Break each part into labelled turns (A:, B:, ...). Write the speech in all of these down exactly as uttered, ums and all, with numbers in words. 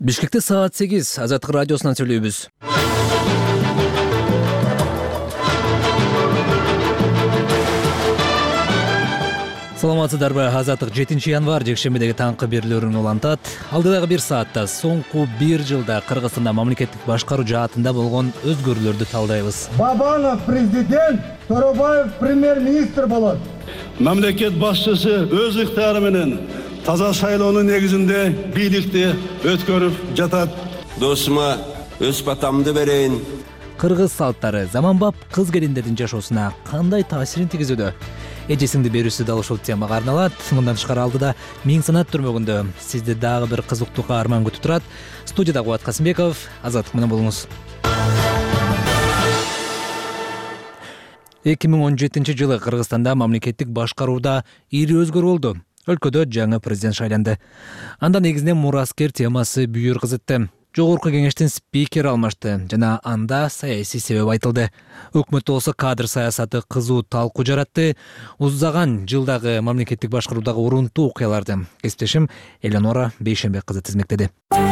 A: Бишкекте саат сегиз Азаттык радиосунан сүйлөйбүз. Саламатсыздарбы? Азаттык жетинчи январь жекшембидеги таңкы берүүлөрүн улантат. Алдыдагы бир саатта соңку бир жылда Кыргызстанда мамлекеттик башкаруу жаатында болгон өзгөрүүлөрдү талдайбыз.
B: Бабанов президент, Торобаев премьер-министр болот.
C: Мамлекет башчысы өз ыктыяры менен таза шайлоонун негизинде бийликти өткөрүп жатат.
D: Досума өз батамды берейин.
A: Кыргыз салттары заманбап кыз келиндердин жашоосуна кандай таасирин тийгизүүдө? Эжесиңди берүүсү дал ушул темага арналат. Мындан тышкары алдыда Миң санат түрмөгүндө сизди дагы бир кызыктуу каарман күтүп турат. Студияда Кубат Касымбеков, Азаттык менен болуңуз. эки миң он жетинчи жылы Кыргызстанда мамлекеттик башкарууда ири өзгөрүү болду. Өлкөдө жаңы президент шайланды. Анда негизинен мураскер темасы бүйүр кызытты. Жогорку кеңештин спикери алмашты жана анда саясий себеп айтылды. Өкмөттө болсо кадр саясаты кызуу талкуу жаратты. Узаган жылдагы мамлекеттик башкаруудагы урунтуу окуяларды кесиптешим Элеонора Бейшенбек кызы тизмектеди.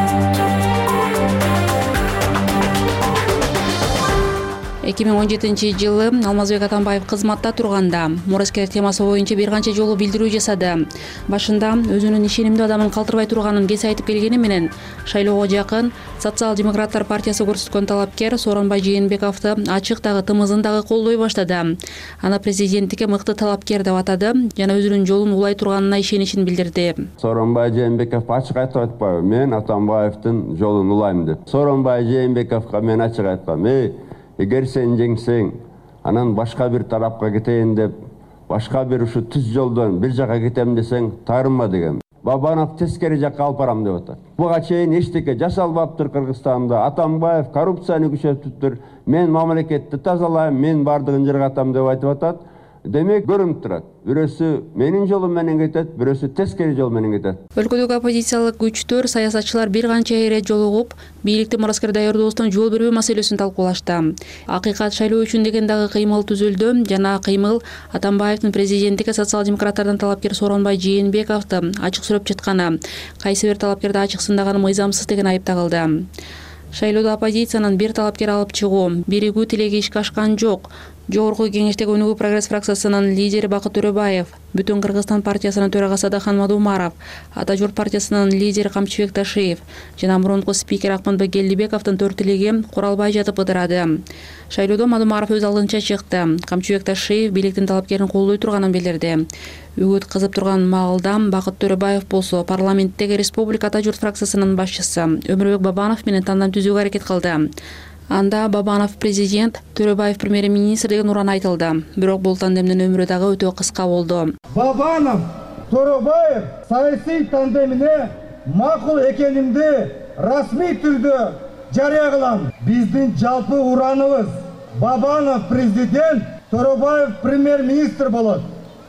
E: эки миң он жетинчи жылы Алмазбек Атамбаев кызматта турганда мураскер темасы боюнча бир канча жолу билдирүү жасады. Башында өзүнүн ишенимдүү адамын калтырбай турганын кесе айтып келгени менен шайлоого жакын Социал-демократтар партиясы көрсөткөн талапкер Сооронбай Жээнбековду ачык дагы тымызын дагы колдой баштады. Аны президенттикке мыкты талапкер деп атады жана өзүнүн жолун улай турганына ишеничин билдирди.
D: Сооронбай Жээнбеков ачык айтып атпайбы, мен Атамбаевдин жолун улайм деп. Сооронбай Жээнбековго мен ачык айткам, эй, эгер сен жеңсең, анан башка бир тарапка кетейин деп, башка бир ушу түз жолдон бир жака кетем десең, таарынма деген. Бабанов тескери жакка алып барам деп атат. Буга чейин эчтеке жасалбаптыр Кыргызстанда. Атамбаев коррупцияны күчөтүптүр. Мен мамлекетти тазалайм, мен бардыгын жыргатам деп айтып атат. Демек көрүнүп турат. Бирөөсү менин жолум менен кетет, бирөөсү тескери жол менен кетет.
E: Өлкөдөгү оппозициялык күчтөр, саясатчылар бир канча ирет жолугуп, бийликти мураскер даярдоосуна жол бербөө маселесин талкуулашты. Акыйкат шайлоо үчүн деген дагы кыймыл түзүлдү. Жана кыймыл Атамбаевдин президенттикке социал-демократтардан талапкер Сооронбай Жээнбековду ачык сүрөп жатканы, кайсы бир талапкерди ачык сындаганы мыйзамсыз деген айып тагылды. Шайлоодо оппозициянын бир талапкер алып чыгуу, биригүү тилеги ишке ашкан жок. Жогорку кеңештеги Өнүгүү прогресс фракциясынын лидери Бакыт Төрөбаев, Бүтүн Кыргызстан партиясынын төрагасы Адахан Мадумаров, Ата журт партиясынын лидери Камчыбек Ташиев жана мурунку спикер Акматбек Келдибековдун төрт тилеги куралбай жатып ыдырады. Шайлоодо Мадумаров өз алдынча чыкты. Камчыбек Ташиев бийликтин талапкерин колдой турганын билдирди. Үгүт кызып турган маалда Бакыт Төрөбаев болсо парламенттеги Республика Ата журт фракциясынын башчысы Өмүрбек Бабанов менен тандам түзүүгө аракет кылды. Анда Бабанов президент, Төрөбаев премьер-министр деген уран айтылды. Бирок бул тандемдин өмүрү дагы өтө кыска болду.
B: Бабанов, Торобаев саясий тандемине макул экенимди расмий түрдө жарыя кылам. Биздин жалпы ураныбыз Бабанов президент, Торобаев премьер-министр болот.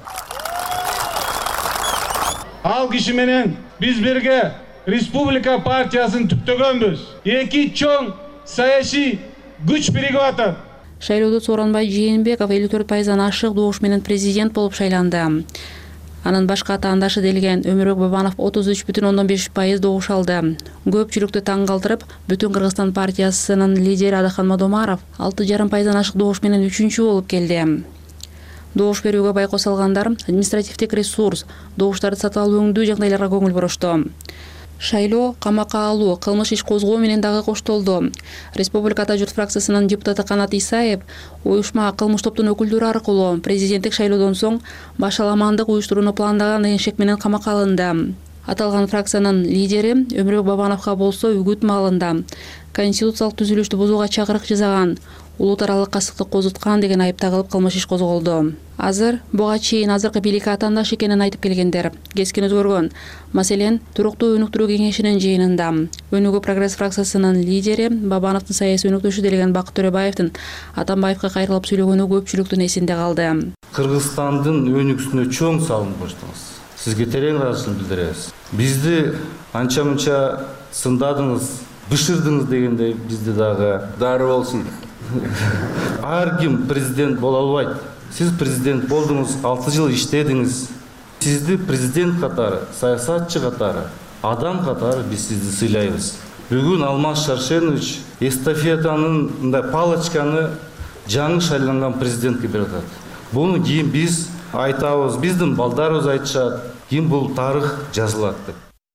F: Ал киши менен биз бирге Республика партиясын түптөгөнбүз. Эки чоң саясий күч биригип атат.
E: Шайлоодо Сооронбай Жээнбеков элүү төрт пайыздан ашык добуш менен президент болуп шайланды. Анын башка атаандашы делген Өмүрбек Бабанов отуз үч бүтүн ондон беш пайыз добуш алды. Көпчүлүктү таң калтырып, Бүтүн Кыргызстан партиясынын лидери Адахан Мадумаров алты жарым пайыздан ашык добуш менен үчүнчү болуп келди. Добуш берүүгө байкоо салгандар административдик ресурс, добуштарды сатып алуу өңдүү жагдайларга көңүл бурушту. Шайлоо, камакка алуу, кылмыш иш козгоо менен дагы коштолду. Республика Ата журт фракциясынын депутаты Канат Исаев уюшма кылмыш топтун өкүлдөрү аркылуу президенттик шайлоодон соң башаламандык уюштурууну пландаган деген шек менен камакка алынды. Аталган фракциянын лидери Өмүрбек Бабановго болсо үгүт маалында конституциялык түзүлүштү бузууга чакырык жасаган, улут аралык касыктык козуткан деген айып тагылып кылмыш иш козголду. Азыр буга чейин азыркы бийликке атаандаш экенин айтып келгендер кескин өзгөргөн. Маселен, туруктуу өнүктүрүү кеңешинин жыйынында Өнүгүү прогресс фракциясынын лидери Бабановдун саясий өнүктүшү делген Бакыт Төрөбаевдин Атамбаевга кайрылып сөйлөгөнү көпчүлүктүн эсинде калды.
G: Кыргызстандын өнүгүүсүнө чоң салым коштуңуз. Сизге терең ыраазычылык билдиребиз. Бизди анча-мынча сындадыңыз, бышырдыңыз дегендей бизди дагы
D: Дары болсун.
G: Ар ким президент боло албайт. Сиз президент болдуңуз, алты жыл иштедиңиз. Сизди президент катары, саясатчы катары, адам катары биз сизди сыйлайбыз. Бүгін Алмаз Шаршенович эстафетанын мындай палочканы жаңы шайланган президентке берип атат. Буну кийин биз айтабыз, биздин балдарыбыз айтышат, кийин бул тарых жазылат деп.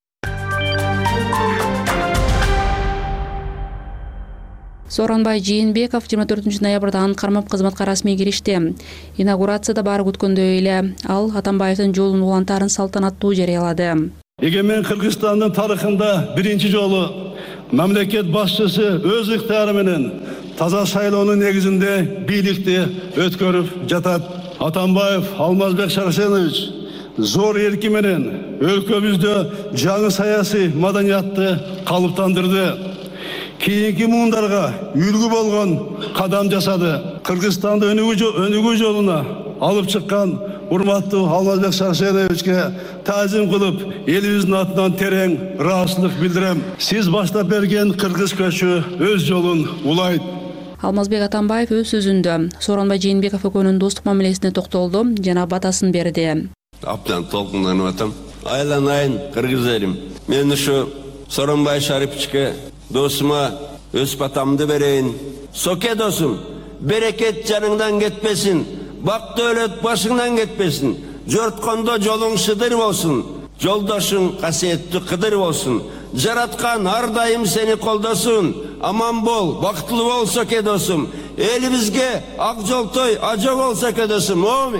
E: Сооронбай Жээнбеков жыйырма төртүнчү ноябрда анын кармап кызматка расмий киришти. Инаугурацияда баары күткөндөй эле ал Атамбаевдин жолун улантаарын салтанаттуу жарыялады.
C: Егемен Кыргызстандын тарыхында биринчи жолу мамлекет башчысы өз ыктыяры менен таза шайлоонун негизинде бийликти өткөрүп жатат. Атамбаев Алмазбек Шаршенович зор эрки менен өлкөбүздө жаңы саясий маданиятты калыптандырды. Кийинки муундарга үлгү болгон кадам жасады. Кыргызстанды өнүгүү жолуна алып чыккан урматтуу Алмазбек Шаршеновичке таазим кылып, элибиздин атынан терең ыраазычылык билдирем. Сиз баштап берген кыргыз көчү өз жолун улайт.
E: Алмазбек Атамбаев өз сөзүндө Сооронбай Жээнбеков экөөнүн достук мамилесине токтолду жана батасын берди.
D: Абдан толкунданып атам. Айланайын кыргыз элим. Мен ушу Сооронбай Шариповичке досума өз батамды берейин. Соке досум, берекет жаныңдан кетпесин, бак дөөлөт башыңдан кетпесин. Жорткондо жолуң шыдыр болсун, жолдошуң касиеттүү кыдыр болсун. Жараткан ар дайым сени колдосун. Аман бол, бактылуу бол Соке досум. Элибизге ак жолтой ажо бол Соке досум. Амин.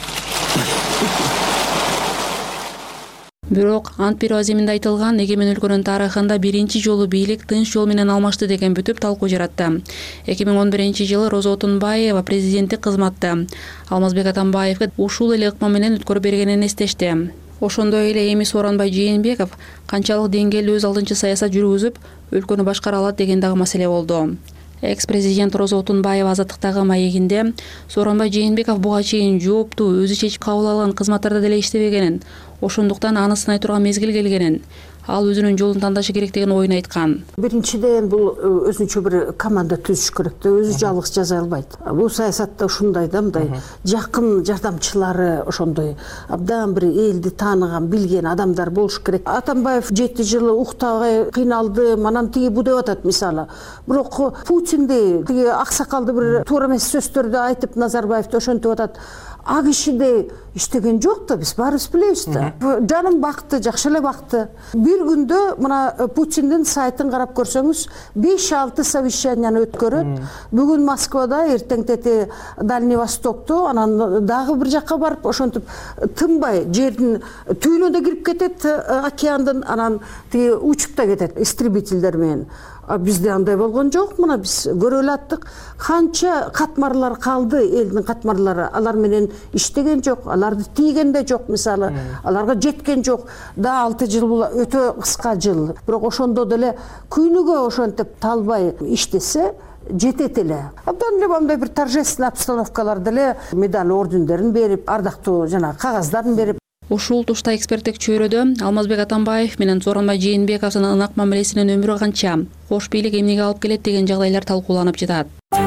E: Бирок ант берүү аземинде айтылган эгемен өлкөнүн тарыхында биринчи жолу бийлик тынч жол менен алмашты деген бүтүп талкуу жаратты. эки миң он биринчи жылы Роза Отунбаева президенттик кызматты Алмазбек Атамбаевге ушул эле ыкма менен өткөрүп бергенин эстешти. Ошондой эле эми Сооронбай Жээнбеков канчалык деңгээлде өз алдынча саясат жүргүзүп, өлкөнү башкара алат деген дагы маселе болду. Экс-президент Роза Отунбаева азаттыктагы маегинде Сооронбай Жээнбеков буга чейин жоопту өзү чечип кабыл алган кызматтарда деле иштебегенин, ошондуктан аны сынай турган мезгил келгенин, ал өзүнүн жолун тандашы керек деген оюн айткан.
H: Биринчиден бул өзүнчө бир команда түзүш керек да, өзү жалгыз жаза албайт. Бул саясатта ушундай да, мындай жакын жардамчылары, ошондой абдан бир элди тааныган, билген адамдар болуш керек. Атамбаев жети жылы уктабай кыйналды, манан тиги бу деп атат мисалы. Бирок Путинди тиги аксакалды бир туура эмес сөздөрдү айтып Назарбаевди ошентип атат. А кишиде иштеген жок да, биз баарыбыз билебиз да. Жаным бакты, жакшы эле бакты. Бир күндө мына Путиндин сайтын карап көрсөңүз, беш алты совещанияны өткөрөт. Бүгүн Москвада, эртең тети Дальний Востокто, анан дагы бир жакка барып, ошентип тынбай жердин түбүнө да кирип кетет, океандын, анан тиги учуп да кетет истребительдер менен. Бизде андай болгон жок, мына биз көрө алаттык. Канча катмарлар калды, элдин катмарлары, алар менен иштеген жок, аларды тийген да жок мисалы, аларга жеткен жок. Да алты жыл бул өтө кыска жыл. Бирок ошондо деле күнүгө ошентип талбай иштесе жетет эле. Абдан эле мындай бир торжественный обстановкалар деле медаль ордендерин берип, ардактуу жана кагаздарын берип.
E: Ушул тушта эксперттик чөйрөдө Алмазбек Атамбаев менен Сооронбай Жээнбековдун ынак мамилесинин өмүрү канча, кош бийлик эмнеге алып келет деген жагдайлар талкууланып жатат.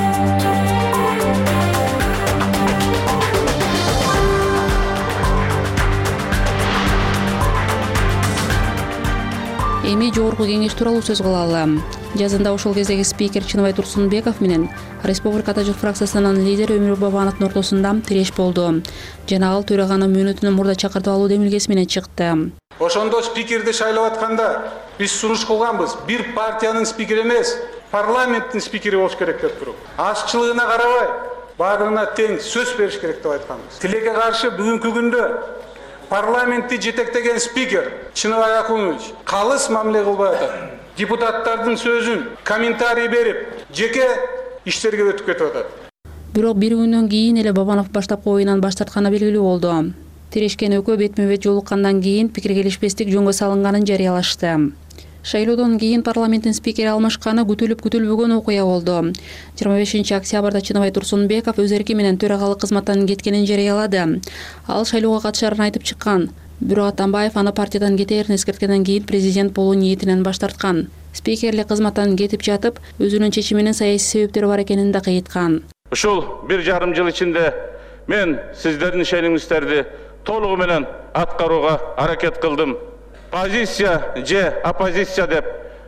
E: Эми жогорку кеңеш тууралуу сөз кылалы. Жазында ошол кездеги спикер Чыныбай Турсунбеков менен Республика Тажик фракциясынын лидери Өмүрбек Бабановдун ортосунда тиреш болду. Жана ал төраганын мөөнөтүнөн мурда чакыртып алуу демилгеси менен чыкты.
F: Ошондо спикерди шайлап атканда биз сунуш кылганбыз. Бир партиянын спикери эмес, парламенттин спикери болуш керек деп туруп. Ашчылыгына карабай, баарына тең сөз бериш керек деп айтканбыз. Тилекке каршы бүгүнкү күндө парламентти жетектеген спикер Чыныбай Акунович калыс мамиле кылбай атат. Депутаттардын сөзүн комментарий берип, жеке иштерге өтүп кетип атат.
E: Бирок бир күндөн кийин эле Бабанов баштапкы оюнан баш тартканы белгилүү болду. Тирешкен экөө бетме-бет жолуккандан кийин пикир келишпестик жөнгө салынганын жарыялашты. Шайлоодон кийин парламенттин спикери алмашканы күтүлүп күтүлбөгөн окуя болду. жыйырма бешинчи октябрда Чыныбай Турсунбеков өз эрки менен төрагалык кызматтан кеткенин жарыялады. Ал шайлоого катышарын айтып чыккан. Бирок Атамбаев аны партиядан кетээрин эскерткенден кийин президент болуу ниетинен баш тарткан. Спикерлик кызматтан кетип жатып, өзүнүн чечиминин саясий себептери бар экенин да кайыткан.
F: Ушул бир жарым жыл ичинде мен сиздердин ишенимиңиздерди толугу менен аткарууга аракет кылдым. Позиция же оппозиция деп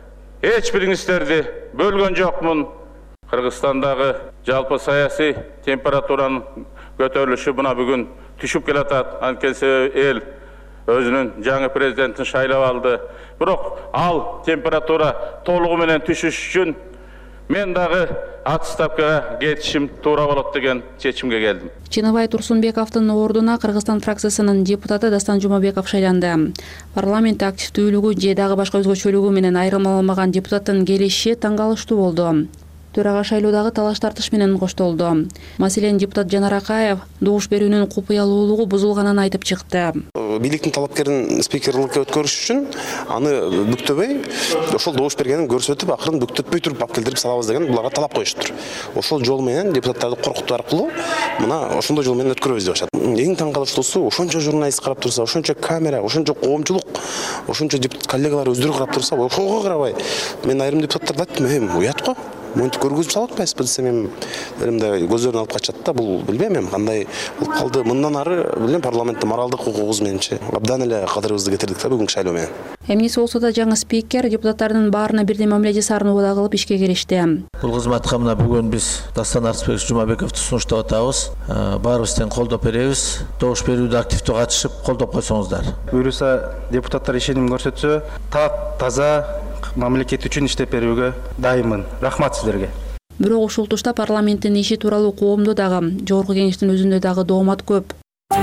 I: эч бириңиздерди бөлгөн жокмун. Кыргызстандагы жалпы саясий температуранын көтөрүлүшү мына бүгүн түшүп келатат. Анткени эл өзүнүн жаңы президентин шайлап алды. Бирок ал температура толугу менен түшүш үчүн мен дагы отставкага кетишим туура болот деген чечимге келдим.
E: Чыныбай Турсунбековдун ордуна Кыргызстан фракциясынын депутаты Дастан Жумабеков шайланды. Парламентте активдүүлүгү же дагы башка өзгөчөлүгү менен айырмаламаган депутаттын келиши таң калыштуу болду. Төрага шайлоодагы талаш тартыш менен коштолду. Маселен, депутат Жанар Акаев добуш берүүнүн купуялуулугу бузулганын айтып чыкты.
J: Бийликтин талапкерин спикерликке өткөрүш үчүн аны бүктөбөй, ошол добуш бергенин көрсөтүп, акырын бүктөтпөй туруп алып келдирип салабыз деген буларга талап коюштур. Ошол жол менен депутаттарды коркутуу аркылуу мына ошондой жол менен өткөрөбүз деп атышат. Эң таң калыштуусу, ошончо журналист карап турса, ошончо камера, ошончо коомчулук, ошончо коллегалар өздөрү карап турса, ошого карабай, мен айрым депутаттарга айттым, эм уят го. Монтип көргөзүп салып атпайсызбы десем, эми элимде көздөрүн алып качат да, бул билбейм эми кандай болуп калды. Мындан ары билем парламентте моралдык укугубуз мененче абдан эле кадырыбызды кетирдик да бүгүнкү шайлоо менен.
E: Эмнеси болсо да жаңы спикер депутаттардын баарына бирдей мамиле жасаарын убада кылып ишке киришти.
K: Бул кызматка мына бүгүн биз Дастан Арсбекович Жумабековду сунуштап атабыз. Баарыбыз тең колдоп беребиз. Добуш берүүдө активдүү катышып колдоп койсоңуздар.
G: Буюрса депутаттар ишеним көрсөтсө, так таза мамлекет үчүн иштеп берүүгө дайыммын. Рахмат сиздерге.
E: Бирок ушул тушта парламенттин иши тууралуу коомдо дагы, жогорку кеңештин өзүндө дагы доомат көп.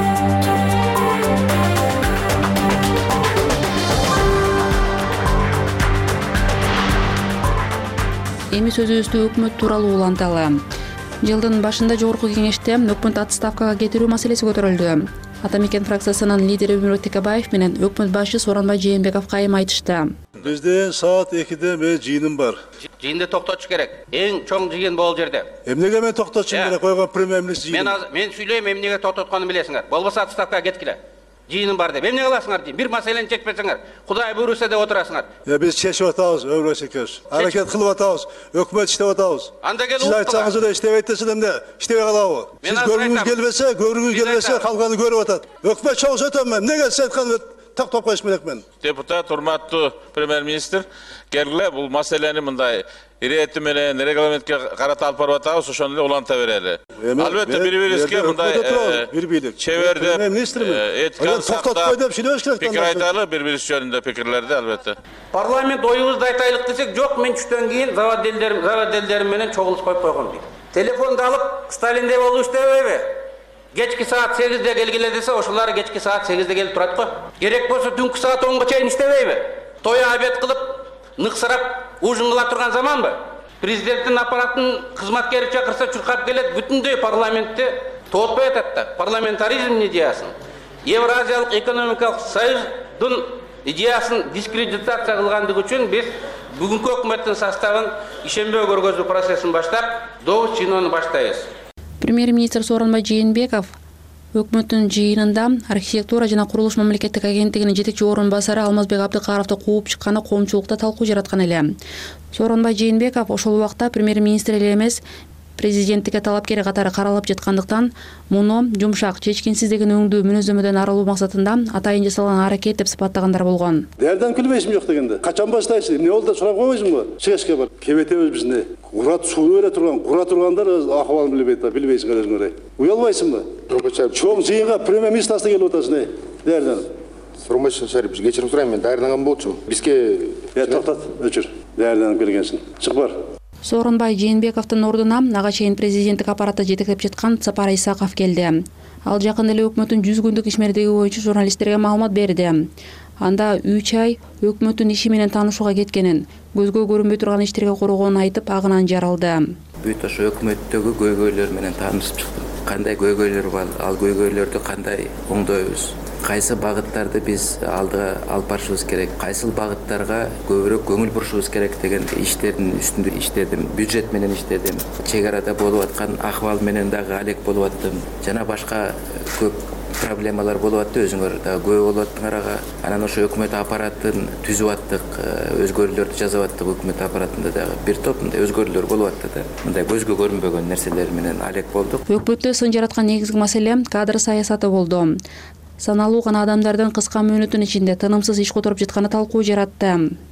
E: Эми сөзүбүздү өкмөт тууралуу уланталы. Жылдын башында жогорку кеңеште өкмөт отставкага кетирүү маселеси көтөрүлдү. Атамекен фракциясынын лидери Өмүрбек Текебаев менен өкмөт башы Сооронбай Жээнбеков кайым айтышты.
C: Бизде саат экиде мен жыйыным бар.
L: Жыйынды токтотуш керек. Эң чоң жыйын бул жерде.
C: Эмнеге мен токтотушум керек? Койгон премьер-министр жыйын.
L: Мен мен сүйлөйм, эмнеге токтотканын билесиңер. Болбосо отставкага кеткиле. Жыйыным бар деп. Эмне кыласыңар дейм. Бир маселени чечпесеңер, Кудай буйруса деп отурасыңар.
C: Я биз чечип атабыз, Өмүрбек Текебаев. Аракет кылып атабыз, өкмөт иштеп атабыз.
L: Анда келип
C: сиз айтсаңыз эле иштебейт десем эмне? Иштебей калабы? Сиз көргүңүз келбесе, көргүңүз келбесе, калганы көрүп атат. Өкмөт чогуу өтөм мен. Эмнеге сиз айткан токтоп коюш керек мен?
I: Депутат, урматтуу премьер-министр, келгиле бул маселени мындай ирети менен регламентке карата алып барып атабыз, ошону эле уланта берели. Албетте бири-бирибизге мындай
C: бир бийлик
I: чебердеп, этиканы сактап, пикир айталы, бири-бирибиз жөнүндө пикирлерди албетте.
L: Парламент оюбузду айтайлык десек, жок, мен түштөн кийин заводделдерим, заводделдерим менен чогулуш коюп койгон дейт. Телефонду алып, Сталиндей болуш дебейби? Кечки саат сегизде келгиле десе, ошолар кечки саат сегизде келип турат го. Керек болсо түнкү саат онго чейин иштебейби? Той обед кылып, ныксырап, ужин кыла турган заманбы? Президенттин аппаратын кызматкери чакырса чуркап келет, бүтүндөй парламентте тоотпой атат да. Парламентаризм идеясын, Евразиялык экономикалык союздун идеясын дискредитация кылгандыгы үчүн биз бүгүнкү өкмөттүн составын ишенбөө көргөзүү процессин баштап, добуш жыйынууну баштайбыз.
E: Премьер-министр Сооронбай Жээнбеков өкмөттүн жыйынында архитектура жана курулуш мамлекеттик агенттигинин жетекчи орун басары Алмазбек Абдыкаровду кууп чыкканы коомчулукта талкуу жараткан эле. Сооронбай Жээнбеков ошол убакта премьер-министр эле эмес, президенттикке талапкер катары каралып жаткандыктан, муну жумшак, чечкинсиз деген өңдүү мүнөздөмөдөн арылуу максатында атайын жасалган аракет деп сыпаттагандар болгон.
C: Дээрден күлбөйсүң жок дегенде. Качан баштайсың? Эмне болду сурап койбойсуңбу? Чыгышка бар. Кебетебиз бизне. Курат суу бере турган, кура тургандар акыбалын билбейт, билбейсиңер өзүңөр. Уялбайсыңбы? Чоң жыйынга премьер-министр келип атасың, дээрден.
M: Сурмайсың Шарип, кечирим сурайм, мен даярданган болчумун. Бизге
C: токтот, өчүр. Даярданып келгенсиң. Чык бар.
E: Сооронбай Жээнбековдун ордуна ага чейин президенттик аппаратты жетектеп жаткан Сапар Исаков келди. Ал жакында эле өкмөттүн жүз күндүк ишмердиги боюнча журналисттерге маалымат берди. Анда үч ай өкмөттүн иши менен таанышууга кеткенин, көзгө көрүнбөй турган иштерге коргоонун айтып, агынан жаралды.
N: Бүт ошо өкмөттөгү көйгөйлөр менен таанышып чыктым. Кандай көйгөйлөр бар, ал көйгөйлөрдү кандай оңдойбуз? Кайсы багыттарды биз алдыга алып барышыбыз керек, кайсыл багыттарга көбүрөөк көңүл бурушубуз керек деген иштердин үстүндө иштедим. Бюджет менен иштедим. Чек арада болуп аткан акыбал менен дагы алек болуп аттым. Жана башка көп проблемалар болуп атты, өзүңөр дагы күбө болуп аттыңар ага. Анан ошо өкмөт аппаратын түзүп аттык, өзгөрүүлөрдү жасап аттык өкмөт аппаратында дагы. Бир топ мындай өзгөрүүлөр болуп атты да. Мындай көзгө көрүнбөгөн нерселер менен алек болдук.
E: Өкмөттө сын жараткан негизги маселе кадр саясаты болду. Саналуу гана адамдардын кыска мөөнөттүн ичинде тынымсыз иш которуп жатканы талкуу жаратты.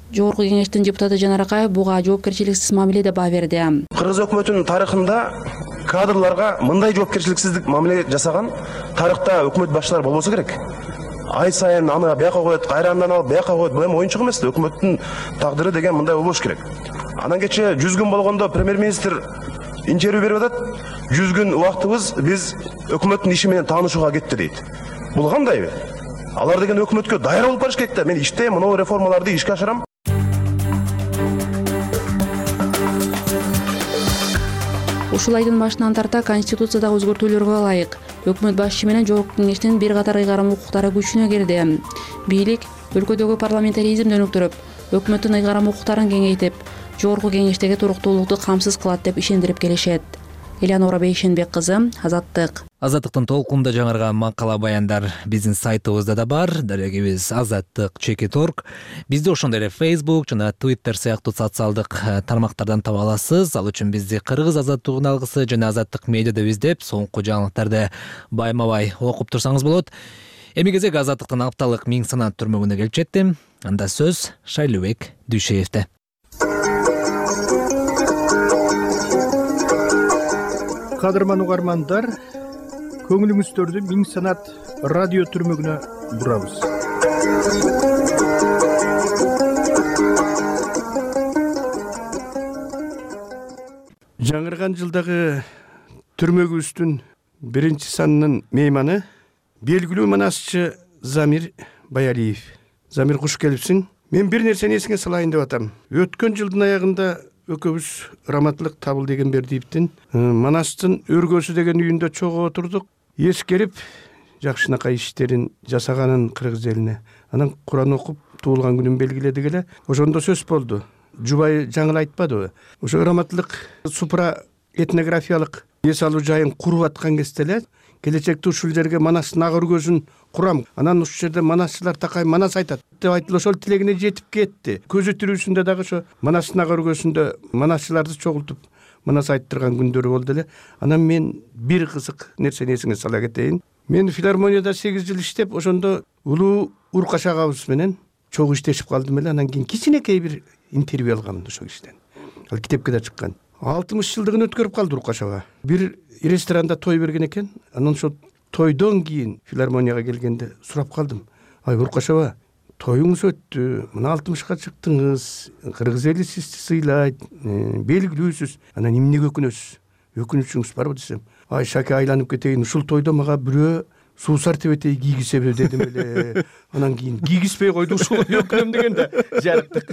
E: Жогорку кеңештин депутаты Жанар Акаев буга жоопкерчиликсиз мамиледе баа берди.
O: Кыргыз өкмөтүнүн тарыхында кадрларга мындай жоопкерчиликсиздик мамиле жасаган тарыхта өкмөт башчылары болбосо керек. Ай сайын аны бияка коет, кайрандан алып бияка коет. Бул эми оюнчук эмес, өкмөттүн тагдыры деген мындай болбош керек. Анан кече жүз күн болгондо премьер-министр интервью берип атат. жүз күн убактыбыз биз өкмөттүн иши менен таанышууга кетти дейт. Бул кандайбы? Алар деген өкмөткө даяр болуп барыш керек да. Мен иштейм, мына реформаларды ишке ашырам.
E: Ушул айдын башынан тарта Конституцияда өзгөртүүлөргө ылайык өкмөт башчы менен жогорку кеңештин бир катар ыйгарым укуктары күчүнө кирди. Бийлик өлкөдөгү парламентаризмди өнүктүрүп, өкмөттүн ыйгарым укуктарын кеңейтип, жогорку кеңештеги туруктуулукту камсыз кылат деп ишендирип келишет. Элеонора Бейшенбек кызы, Азаттык.
A: Азаттыктын толкунда жаңырган макала баяндар биздин сайтыбызда да бар. Дарегибиз азаттык чекит точка орг. Бизди ошондой эле Facebook жана Twitter сыяктуу социалдык тармактардан таба аласыз. Ал үчүн бизди Кыргыз азаттык алгысы жана Азаттык медиа деп издеп, соңку жаңылыктарды байма-бай окуп турсаңыз болот. Эми кезек Азаттыктын апталык миң санат түрмөгүнө келип жетти. Анда сөз Шайлообек Дүйшеевде.
P: Кадырман угармандар, көңүлүңүздөрдү миң санат радио түрмөгүнө бурабыз. Жаңырган жылдагы түрмөгүбүздүн биринчи санынын мейманы белгилүү манасчы Замир Баялиев. Замир, куш келипсиң. Мен бир нерсени эсиңе салайын деп атам. Өткөн жылдын аягында өкөбүз Раматылык Табыл деген Бердиевдин Манастын өргөсү деген үйүндө чогуу отурдук. Эскерип, жакшынакай иштерин жасаганын кыргыз элине. Анан Куран окуп, туулган күнүн белгиледик эле. Ошондо сөз болду. Жубай жаңыл айтпадыбы? Ошо Раматылык супра этнографиялык эс алуу жайын куруп аткан кезде эле келечекте ушул жерге Манастын ак өргөсүн курам. Анан ушул жерде манасчылар такай манас айтат деп айтылып, ошол тилегине жетип кетти. Көзү тирүүсүндө дагы ошо Манастын ак өргөсүндө манасчыларды чогултуп манас айттырган күндөрү болду эле. Анан мен бир кызык нерсени эсиңе сала кетейин. Мен филармонияда сегиз жыл иштеп, ошондо улуу Уркаш агабыз менен чогуу иштешип калдым эле. Анан кийин кичинекей бир интервью алгам ошол кишиден. Ал китепке да чыккан. алтымыш жылдыгын өткөрүп калды Уркаш ага. Бир ресторанда той берген экен. Анан ошо тойдон кийин филармонияга келгенде сурап калдым. Ай, Уркаш ага, тоюңуз өттү, мына алтымышка чыктыңыз, кыргыз эли сизди сыйлайт, белгилүүсүз. Анан эмнеге өкүнөсүз? Өкүнүчүңүз барбы десем, ай шаке, айланып кетейин, ушул тойдо мага бирөө суусар тебетей кийгизеби дедим эле. Анан кийин кийгизбей койду, ушул өкүнөм дегенде жарыктык.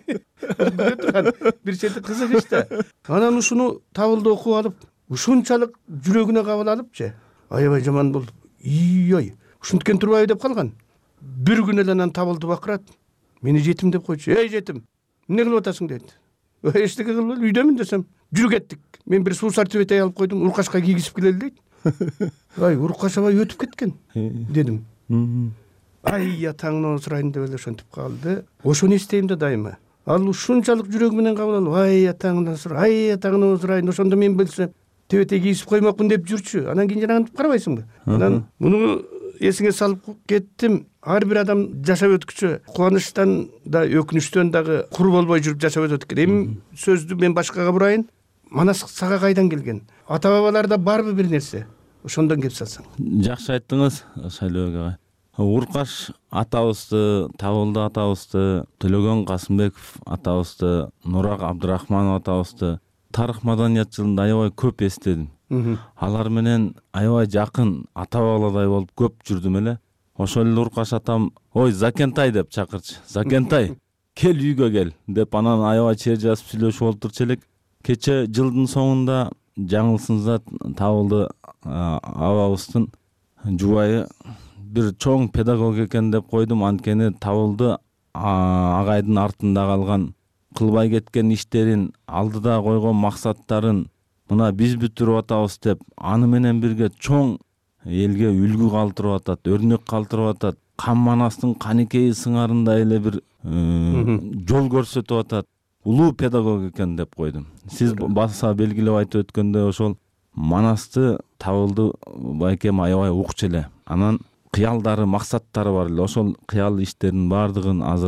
P: Бир чети кызык иш да. Анан ушуну Табылды окуп алып, ушунчалык жүрөгүнө кабыл алып же, аябай жаман болду. Ий-ой, ушинткен турбайбы деп калган. Бир күн эле анан Табылды бакырат. Мени жетим деп койчу. Эй жетим, эмне кылып атасың дейт. Эчтеке кылбай, үйдөмүн десем, жүрүп кеттик. Мен бир суусар тебетей алып койдум, Уркашка кийгизип келели дейт. Ай, Уркаш абай өтүп кеткен дедим. Ай, атаңны сурайын деп эле ошентип калды. Ошону эстейм да дайыма. Ал ушунчалык жүрөг менен кабыл алып, ай, атаңны сур, ай, атаңны сурайын, ошондо мен билсем тебетей кийгизип коймокмун деп жүрчү. Анан кийин жанагынтип карабайсыңбы? Анан муну эсиңе салып кеттим. Ар бир адам жашап өткүчө кубанычтан да өкүнүчтөн дагы кур болбой жүрүп жашап өтөт экен. Эми сөздү мен башкага бурайын. Манас сага кайдан келген? Ата бабаларда барбы бир нерсе? Ошондон кеп салсаң.
Q: Жакшы айттыңыз, Шайлообек ага. Уркаш атабызды, Табылды атабызды, Төлөгөн Касымбеков атабызды, Нурак Абдырахманов атабызды тарых маданият жылында аябай көп эстедим. Алар менен аябай жакын ата бабалардай болуп көп жүрдүм эле. Ошол эле Уркаш атам, ой, Закентай деп чакырчу. Закентай, кел үйгө кел деп анан аябай чер жазып сүйлөшүп олтурчу элек. Кече жылдын соңунда жаңылсыңыздар, Табылды абабыздын жубайы бир чоң педагог экен деп койдум. Анткени Табылды агайдын артында калган, кылбай кеткен иштерин, алдыда койгон максаттарын мына биз бүтүрүп атабыз деп, аны менен бирге чоң элге үлгү калтырып атат, өрнөк калтырып атат. Кан Манастын Каникей сыңарындай эле бир жол көрсөтүп атат. Улуу педагог экен деп койдум. Сиз баса белгилеп айтып өткөндө ошол Манасты Табылды байкем аябай укчу эле. Анан кыялдары, максаттары бар эле. Ошол кыял иштердин баардыгын азыр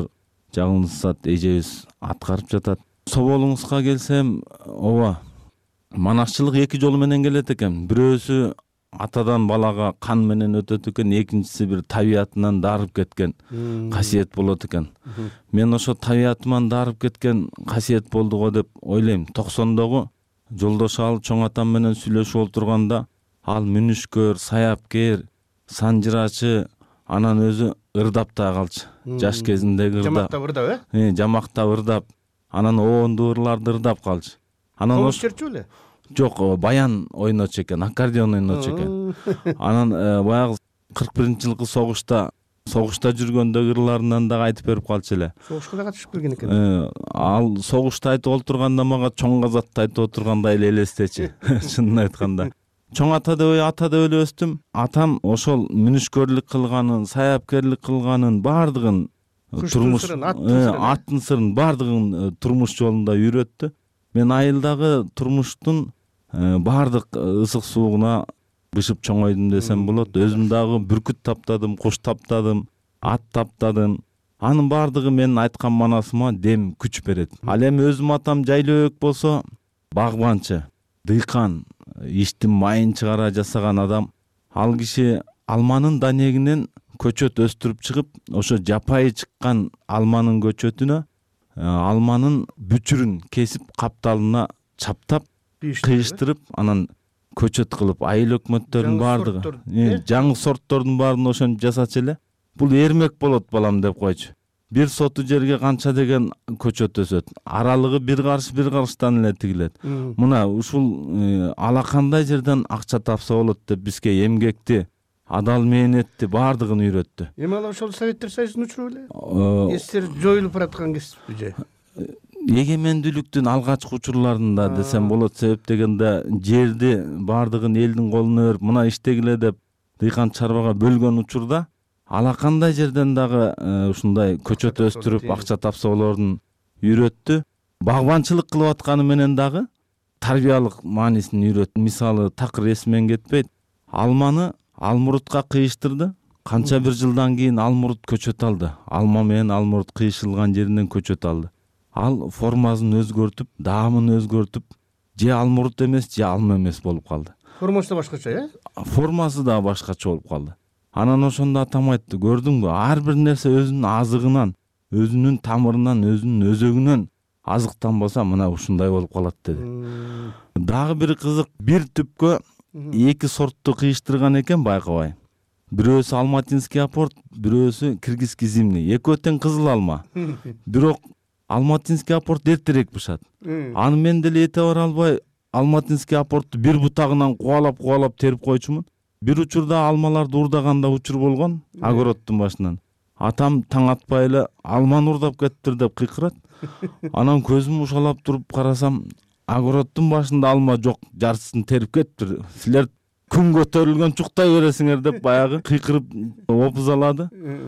Q: жагымсыз эжебиз аткарып жатат. Соболуңузга келсем, ооба, манашчылык эки жолу менен келет экен. Бирөөсү атадан балага кан менен өтөт экен, экинчиси бир табиятынан дарып кеткен касиет болот экен. Мен ошо табиятыман дарып кеткен касиет болду го деп ойлойм. токсондогу Жолдош ал чоң атам менен сүйлөшүп отурганда, ал мүнүшкөр, саяпкер, санжырачы, анан өзү ырдап да калчу. Жаш кезиндеги ырдап.
P: Жамактап ырдап,
Q: э? Жамактап ырдап. Анан оонду ырларды ырдап калчу. Анан
P: ош чырчу эле?
Q: Жок, баян ойночу экен, аккордеон ойночу экен. Анан баягы кырк биринчи жылкы согушта согушта жүргөндөгү ырларынан дагы айтып берип калчу эле.
P: Согушка да катышып келген экен.
Q: Ал согушта айтып отурганда мага чоң казатты айтып отургандай эле элестечи. Чынын айтканда. Чоң ата деп ата деп эле өстүм. Атам ошол мүнүшкөрлүк кылганын, саяпкерлик кылганын бардыгын турмуш аттын сырын бардыгын турмуш жолунда үйрөттү. Мен айылдагы турмуштун бардык ысык суугуна бышып чоңойдум десем болот. Өзүм дагы бүркүт таптадым, куш таптадым, ат таптадым. Анын бардыгы менин айткан манасыма дем күч берет. Ал эми өзүм атам жайлөөк болсо, багбанчы, дыйкан, иштин майын чыгара жасаган адам. Ал киши алманын данегинен көчөт өстүрүп чыгып, ошо жапайы чыккан алманын көчөтүнө алманын бүчүрүн кесип капталына чаптап, кыйыштырып, анан көчөт кылып, айыл өкмөттөрдүн бардыгы, жаңы сорттордун баарын ошентип жасачу эле. Бул эрмек болот балам деп койчу. Бир соту жерге канча деген көчөт өсөт. Аралыгы бир карыш бир карыштан эле тигилет. Мына ушул алакандай жерден акча тапса болот деп бизге эмгекти, адал мээнетти бардыгын үйрөттү.
P: Эми ал ошол Советтер Союзунун учуру эле? Эстер жоюлуп бараткан кесип же?
Q: Эгемендүүлүктүн алгачкы учурларында десем болот. Себеп дегенде жерди бардыгын элдин колуна берип, мына иштегиле деп дыйкан чарбага бөлгөн учурда алакандай жерден дагы ушундай көчөт өстүрүп акча тапса болорун үйрөттү. Багбанчылык кылып атканы менен дагы тарбиялык маанисин үйрөттү. Мисалы, такыр эсимен кетпейт. Алманы алмурутка кыйыштырды. Канча бир жылдан кийин алмурут көчөт алды. Алма менен алмурут кыйшылган жеринен көчөт алды. Ал формасын өзгөртүп, даамын өзгөртүп, же алмурут эмес, же алма эмес болуп калды.
P: Формасы да башкача, э?
Q: Формасы да башкача болуп калды. Анан ошондо атам айтты, көрдүңбү, ар бир нерсе өзүнүн азыгынан, өзүнүн тамырынан, өзүнүн өзөгүнөн азыктанбаса, мына ушундай болуп калат деди. Дагы бир кызык, бир түпкө эки сортту кыйыштырган экен, байкабай. Бирөөсү алматинский апорт, бирөөсү киргизский зимний. Экөө тең кызыл алма. Бирок алматинский апорт эртерээк бышат. Аны мен деле эте бара албай, алматинский апортту бир бутагынан кубалап-кубалап терип койчумун. Бир учурда алмаларды урдаганда учур болгон, огороддун башынан. Атам таң атпай эле алманы урдап кеттир деп кыйкырат. Анан көзүм ушалап туруп карасам, огороддун башында алма жок, жартысын терип кетиптир. Силер күн көтөрүлгөн чуктай бересиңер деп баягы кыйкырып опузалады.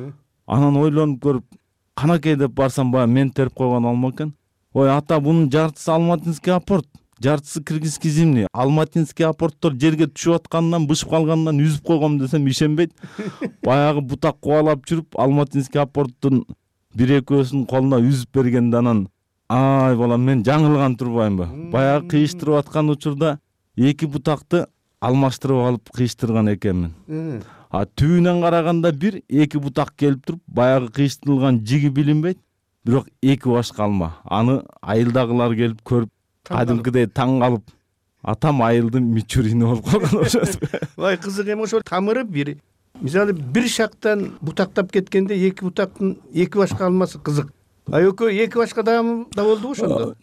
Q: Анан ойлонуп көрүп, канакей деп барсам, баягы мен терип койгон алма экен. Ой, ата, бунун жартысы алматинский апорт, жартысы киргизский зимний. Алматинский апорттор жерге түшүп аткандан, бышып калгандан үзүп койгом десем ишенбейт. Баягы бутак кубалап жүрүп, алматинский апорттун бир экөөсүн колуна үзүп бергенде анан, ай балам, мен жаңылган турбаймбы? Баягы кыйыштырып аткан учурда эки бутакты алмаштырып алып кыйыштырган экенмин. А түбүнөн караганда бир, эки бутак келип туруп, баягы кыйыштырылган жиги билинбейт, бирок эки башка алма. Аны айылдагылар келип көрүп, кадимкидей таң калып, атам айылдын мичурини болуп калган окшойт.
P: Ой, кызык, эми ошол тамыры бир. Мисалы, бир шактан бутактап кеткенде эки бутактын эки башка алмасы кызык. А экөө эки башка даам да болдубу ошондо?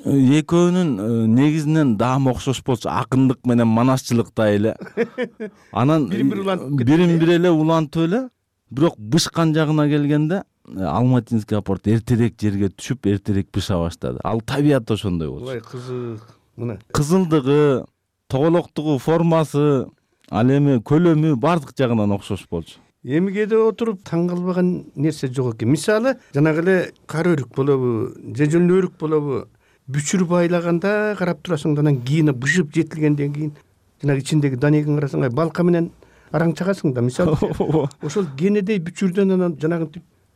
Q: Экөөнүн негизинен даам окшош болчу, акындык менен манашчылыкта эле. Анан бирин бири эле улантып эле, бирок бышкан жагына келгенде алматинский апорт эртерээк жерге түшүп, эртерээк быша баштады. Ал табият ошондой болчу.
P: Ой, кызык. Мына
Q: кызылдыгы, тоголоктугу, формасы, ал эми көлөмү бардык жагынан окшош болчу.
P: Эмгеде отуруп таң калбаган нерсе жок экен. Мисалы, жанагы эле кара өрүк болобу, же жөн өрүк болобу, бүчүрүп айлаганда карап турасың, анан кийин бышып жетилгенден кийин жанагы ичиндеги данегин карасаң, балка менен араң чагасың да. Мисалы, ошол кенедей бүчүрдөн анан жанагынтип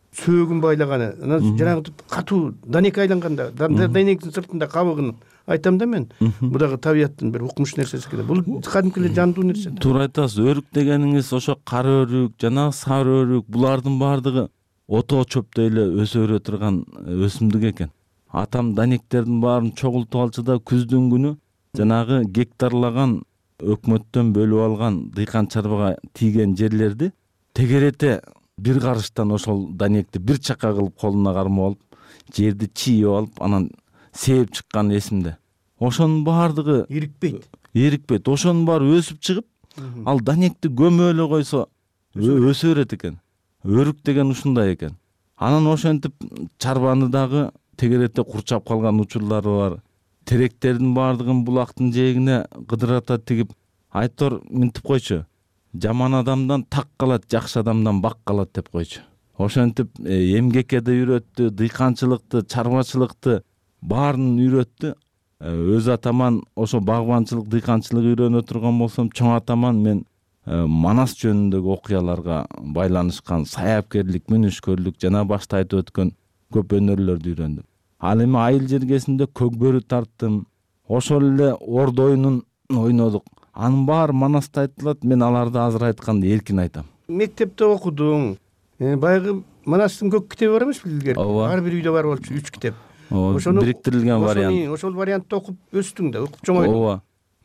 P: сөөгүн байлаганы анан жанагы катуу данек айланганда данектин сыртында кабыгын айтам да мен. Бул дагы табияттын бир укмуш нерсеси экен. Бул кадимки эле жандуу нерсе.
Q: Туура айтасыз. Өрүк дегениңиз ошо кара өрүк, жана сары өрүк, булардын баардыгы отоо чөптөй эле өсө бере турган өсүмдүк экен. Атам данектердин баарын чогултуп алчу да күздүн күнү жанагы гектарлаган өкмөттөн бөлүп алган дыйкан чарбага тийген жерлерди тегерете бир карыштан ошол данекти бир чака кылып колуна кармап алып, жерди чийип алып, анан сээп чыккан эсимде. Ошонун баардыгы
P: эрикпейт.
Q: Эрикпейт. Ошонун баары өсүп чыгып, ал данекти көмө эле койсо өсө берет экен. Өрүк деген ушундай экен. Анан ошентип чарбаны дагы тегерете курчап калган учурлары бар. Теректердин баардыгын булактын жээгине кыдырата тигип, айтор минтип койчу. Жаман адамдан так калат, жакшы адамдан бак калат деп койчу. Ошентип эмгекке да үйрөттү, дыйканчылыкты, чарбачылыкты баарын үйрөттү. Өз атаман ошо багбанчылык, дыйканчылык үйрөнө турган болсом, чоң атаман мен Манас жөнүндөгү окуяларга байланышкан саяпкерлик, мүнүшкөрлүк жана башта айтып өткөн көп өнөрлөрдү үйрөндүм. Ал эми айыл жергесинде көк бөрү тарттым. Ошол эле ордо оюнун ойнодук. Анын баары Манаста айтылат, мен аларды азыр айтканда эркин айтам.
P: Мектепте окудуң. Баягы Манастын көк китеби бар эмеспи илгери? Ар бир үйдө бар болчу, үч китеп.
Q: Ошону бириктирилген вариант.
P: Ошол вариантты окуп өстүң да, окуп чоңойдуң.
Q: Ооба.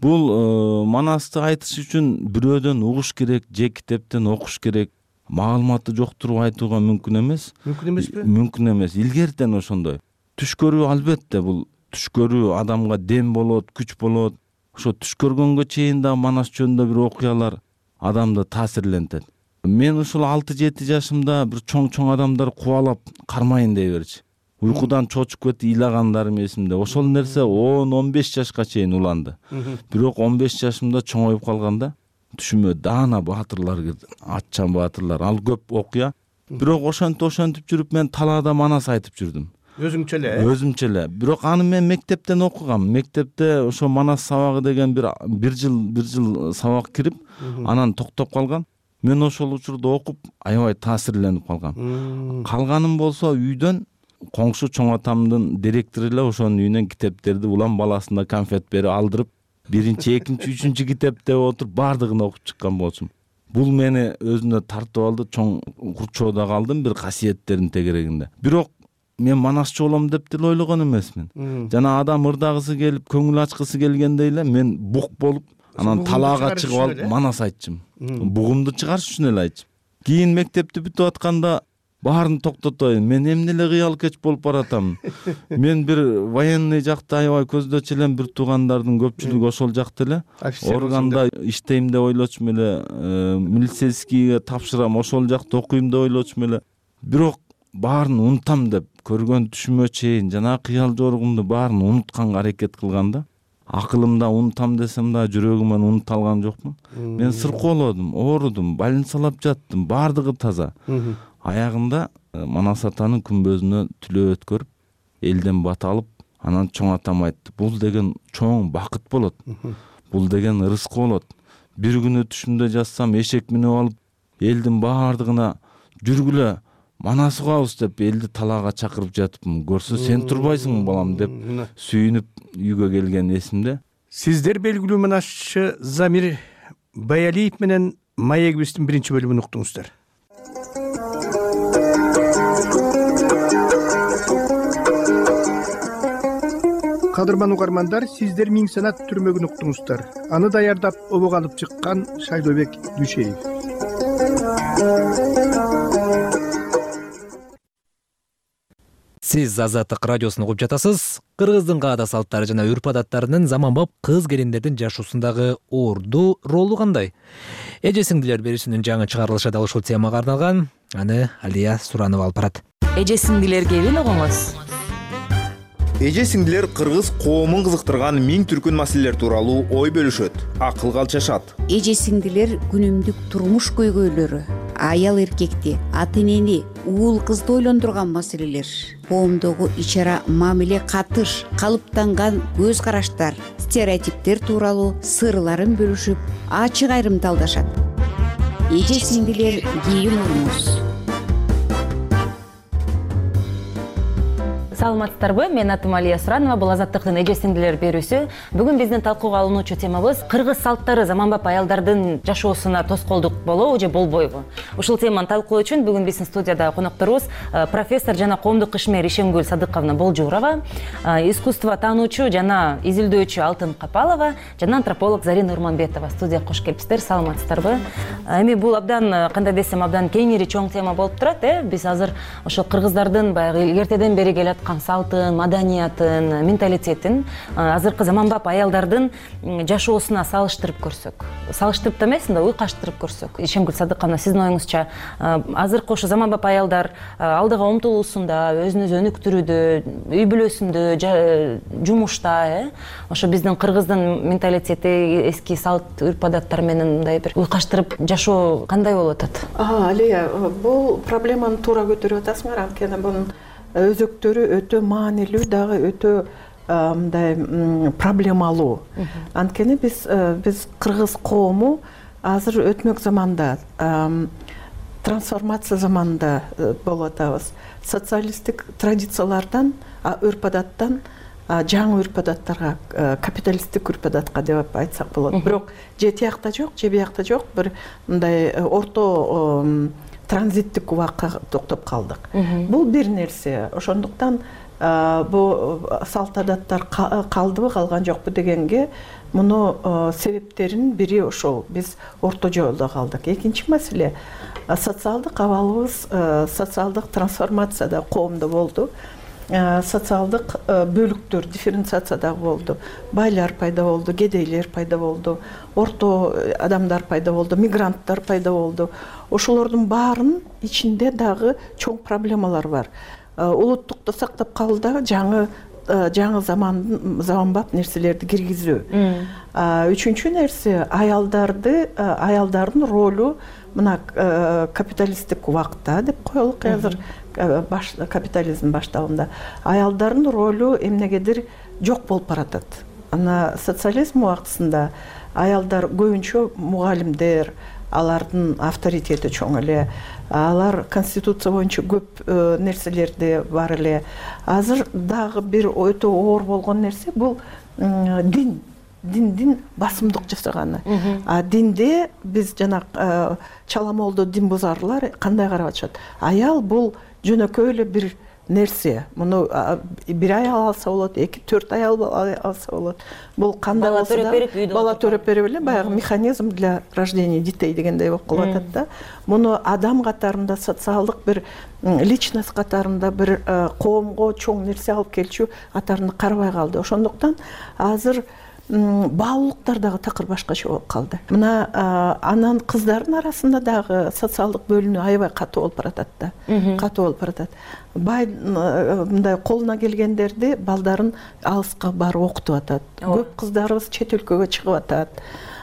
Q: Бул Манасты айтыш үчүн бирөөдөн угуш керек, же китептен окуш керек. Маалыматы жоктуруп айтууга мүмкүн эмес.
P: Мүмкүн эмеспи?
Q: Мүмкүн эмес. Илгертен ошондой. Түш көрүү албетте бул түш көрүү адамга дем болот, күч болот. Ошо түш көргөнгө чейин да Манас жөнүндө бир окуялар адамды таасирлентет. Мен ушул алты жети жашымда бир чоң-чоң адамдар кубалап кармайын дей берчи. Уйкудан чочуп кетип ыйлагандарым эсимде. Ошол нерсе он он беш жашка чейин уланды. Бирок он беш жашымда чоңоюп калганда түшүмө даана баатырлар кирди. Атчан баатырлар, ал көп окуя. Бирок ошентип ошентип жүрүп мен талаада Манас айтып жүрдүм.
P: Өзүңчө эле?
Q: Өзүмчө эле. Бирок аны мен мектептен окугам. Мектепте ошо Манас сабагы деген бир бир жыл бир жыл сабак кирип, анан токтоп калган. Мен ошол учурда окуп, аябай таасирленип калгам. Калганым болсо үйдөн коңшу чоң атамдын директору эле ошонун үйүнөн китептерди улам баласына конфет берип алдырып, биринчи, экинчи, үчүнчү китеп деп отуруп баардыгын окуп чыккан болчумун. Бул мени өзүнө тартып алды, чоң курчоодо калдым бир касиеттердин тегерегинде. Бирок мен Манасчы болом деп деле ойлогон эмесмин. Жана адам ырдагысы келип, көңүл ачкысы келгенде эле мен бук болуп, анан талаага чыгып алып Манас айтчым. Бугумду чыгарыш үчүн эле айтчым. Кийин мектепти бүтүп атканда баарын токтотойм. Мен эмне эле кыял кеч болуп баратам. Мен бир военный жакта аябай көздөчү элем, бир туугандардын көпчүлүгү ошол жакта эле. Органда иштейм деп ойлочумун эле, милицейскийге тапшырам, ошол жакта окуйм деп ойлочумун эле. Бирок баарын унутам деп көргөн түшүмө чейин жана кыял жоругумду баарын унутканга аракет кылганда, акылымда унутам десем да жүрөгүмөн унута алган жокмун. Мен сыркоолодум, оорудум, больницалап жаттым, баардыгы таза. Аягында Манас атанын күмбөзүнө түлөө өткөрүп, элден бата алып, анан чоң атам айтты: "Бул деген чоң бакыт болот. Бул деген ырыскы болот. Бир күнү түшүмдө жатсам, эшек минип алып, элдин баардыгына жүргүлө, Манас угабыз" деп элди талаага чакырып жатыпмын. Көрсө сен турбайсың балам деп сүйүнүп үйгө келген эсимде.
P: Сиздер белгилүү Манасчы Замир Баялиев менен маегибиздин биринчи бөлүмүн уктуңуздар. Кадырман угармандар, сиздер Миң санат түрмөгүн уктуңуздар. Аны даярдап обок алып чыккан Шайлообек Дүйшеев.
A: Сиз Азаттык радиосун угуп жатасыз. Кыргыздын каада салттары жана үрп адаттарынын заманбап кыз келиндердин жашоосундагы орду ролу кандай? Эже сиңдилер берүүсүнүн жаңы чыгарылышы да ушул темага арналган. Аны Алия Суранова алып барат.
R: Эже сиңдилер кебин угуңуз.
S: Эже сиңдилер кыргыз коомун кызыктырган миң түркүн маселелер тууралуу ой бөлүшөт, акылга алчашат.
T: Эже сиңдилер күнүмдүк турмуш көйгөйлөрү, аял эркекти, ата энени, уул кызды ойлондурган маселелер, коомдогу ичара мамиле катыш, калыптанган көз караштар, стереотиптер тууралуу сырларын бөлүшүп, ачык айрымдалдашат. Эже сиңдилер кийин угуңуз.
R: Саламатсыздарбы? Мен атым Алия Суранова, бул Азаттыктын эже сиңдилер берүүсү. Бүгүн биздин талкууга алынуучу темабыз кыргыз салттары заманбап аялдардын жашоосуна тоскоолдук болобу же болбойбу? Ушул теманы талкуу үчүн бүгүн биздин студияда конокторубуз профессор жана коомдук ишмер Ишенгүл Садыковна Болжурова, искусство таануучу жана изилдөөчү Алтын Капалова жана антрополог Зарина Урманбетова. Студияга кош келипсиздер. Саламатсыздарбы? Эми бул абдан кандай десем абдан кеңири чоң тема болуп турат, э? Биз азыр ошо кыргыздардын баягы эртеден бери келаткан салтын, маданиятын, менталитетин азыркы заманбап аялдардын жашоосуна салыштырып көрсөк. Салыштырып да эмес, уйкаштырып көрсөк. Ишенгүл Садыковна, сиздин оюңузча азыркы ошо заманбап аялдар алдыга умтулуусунда, өзүн өзү өнүктүрүүдө, үй бүлөсүндө, жумушта, э? Ошо биздин кыргыздын менталитети, эски салт, үрп-адаттар менен мындай бир уйкаштырып жашоо кандай болуп атат?
U: Алия, бул проблеманы туура көтөрүп атасыңар, анткени бунун өзөктөрү өтө маанилүү, дагы өтө мындай проблемалуу. Анткени биз биз кыргыз коому азыр өтмөк заманда, трансформация заманында болуп атабыз. Социалисттик традициялардан, үрп-адаттан жаңы үрп-адаттарга, капиталисттик үрп-адатка деп айтсак болот. Бирок же тиякта жок, же биякта жок, бир мындай орто транзиттик убакка токтоп калдык. Бул бир нерсе. Ошондуктан бул салт адаттар калдыбы, калган жокпу дегенге муну себептеринин бири ошол. Биз орто жолдо калдык. Экинчи маселе, социалдык абалыбыз, социалдык трансформация да коомдо болду. Социалдык бөлүктөр, дифференциация да болду. Байлар пайда болду, кедейлер пайда болду, орто адамдар пайда болду, мигранттар пайда болду. Ошолордун баарынын ичинде дагы чоң проблемалар бар. Улуттукту сактап калуу дагы жаңы жаңы заман заманбап нерселерди киргизүү. Үчүнчү нерсе, аялдарды, аялдардын ролу мына капиталисттик убакта деп коелук, азыр капитализм башталганда аялдардын ролу эмнегедир жок болуп баратат. Ана социализм убактысында аялдар көбүнчө мугалимдер, алардын авторитети чоң эле, алар конституция боюнча көп нерселерди бар эле. Азыр дагы бир өтө оор болгон нерсе бул дин. Диндин басымдык жасаганы. А динде биз жана чаламолдо дин бузарлар кандай карап атышат? Аял бул жөнөкөй эле бир нерсе. Муну бир аял алса болот, эки, төрт аял алса болот. Бул кандай болсо да бала төрөп берип эле баягы механизм для рождения детей дегендей болуп калып атат да. Муну адам катарында, социалдык бир личность катарында бир коомго чоң нерсе алып келчү катарында карабай калды. Ошондуктан азыр баалуулуктар дагы такыр башкача болуп калды. Мына анан кыздардын арасында дагы социалдык бөлүнүү аябай катуу болуп баратат да. Катуу болуп баратат. Бай мындай колуна келгендерди балдарын алыска барып окутуп атат. Көп кыздарыбыз чет өлкөгө чыгып атат.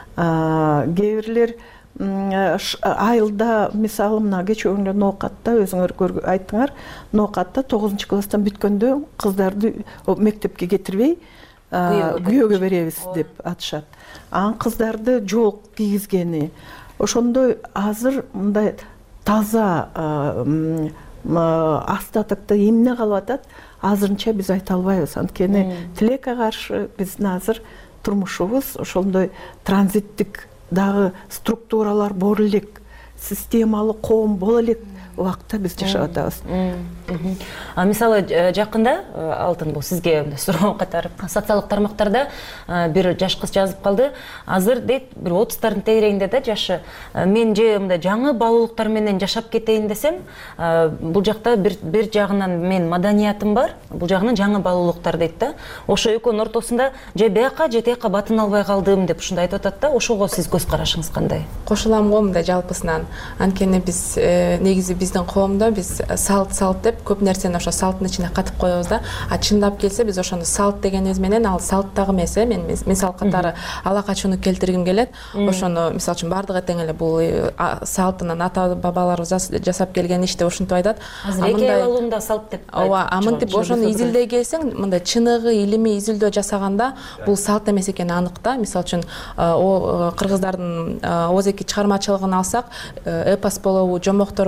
U: Кээ бирлер айылда, мисалы мына кечээ ноокатта өзүңөр айттыңар, ноокатта тогузунчу класстан бүткөндө кыздарды мектепке кетирбей күйөөгө беребиз деп атышат. Анан кыздарды жол кийгизгени. Ошондой азыр мындай таза астатыкта эмне калып атат, азырынча биз айта албайбыз. Анткени тилекке каршы биздин азыр турмушубуз ошондой транзиттик дагы структуралар боло элек, системалуу коом боло элек убакытта биз жашап атабыз.
R: Мисалы жакында Алтын, бул сизге суроо катары социалдык тармактарда бир жаш кыз жазып калды. Азыр дейт бир отуздардын тегерегинде да жашы. Мен же мындай жаңы баалуулуктар менен жашап кетейин десем, бул жакта бир бир жагынан мен маданиятым бар, бул жагынан жаңы баалуулуктар дейт да. Ошо экөөнүн ортосунда же бияка же тияка батын албай калдым деп ушундай айтып атат да. Ошого сиз көз карашыңыз кандай?
V: Кошулам го мындай жалпысынан. Анткени биз негизи биздин коомдо биз салт салт деп көп нерсени ошо салттын ичине катып коебуз да. А чындап келсе биз ошону салт дегенибиз менен ал салт дагы эмес, э. Мен мисал катары ала качууну келтиргим келет. Ошону мисалы үчүн бардыгы тең эле бул салтынан ата бабаларыбыз жасап келген ишти ушинтип айтат.
R: Азыр эки аял алуунда салт деп.
V: Ооба, а мынтип ошону изилдей келсең, мындай чыныгы илимий изилдөө жасаганда бул салт эмес экени анык да. Мисалы үчүн кыргыздардын ооз эки чыгармачылыгын алсак, эпос болобу, жомоктор болобу,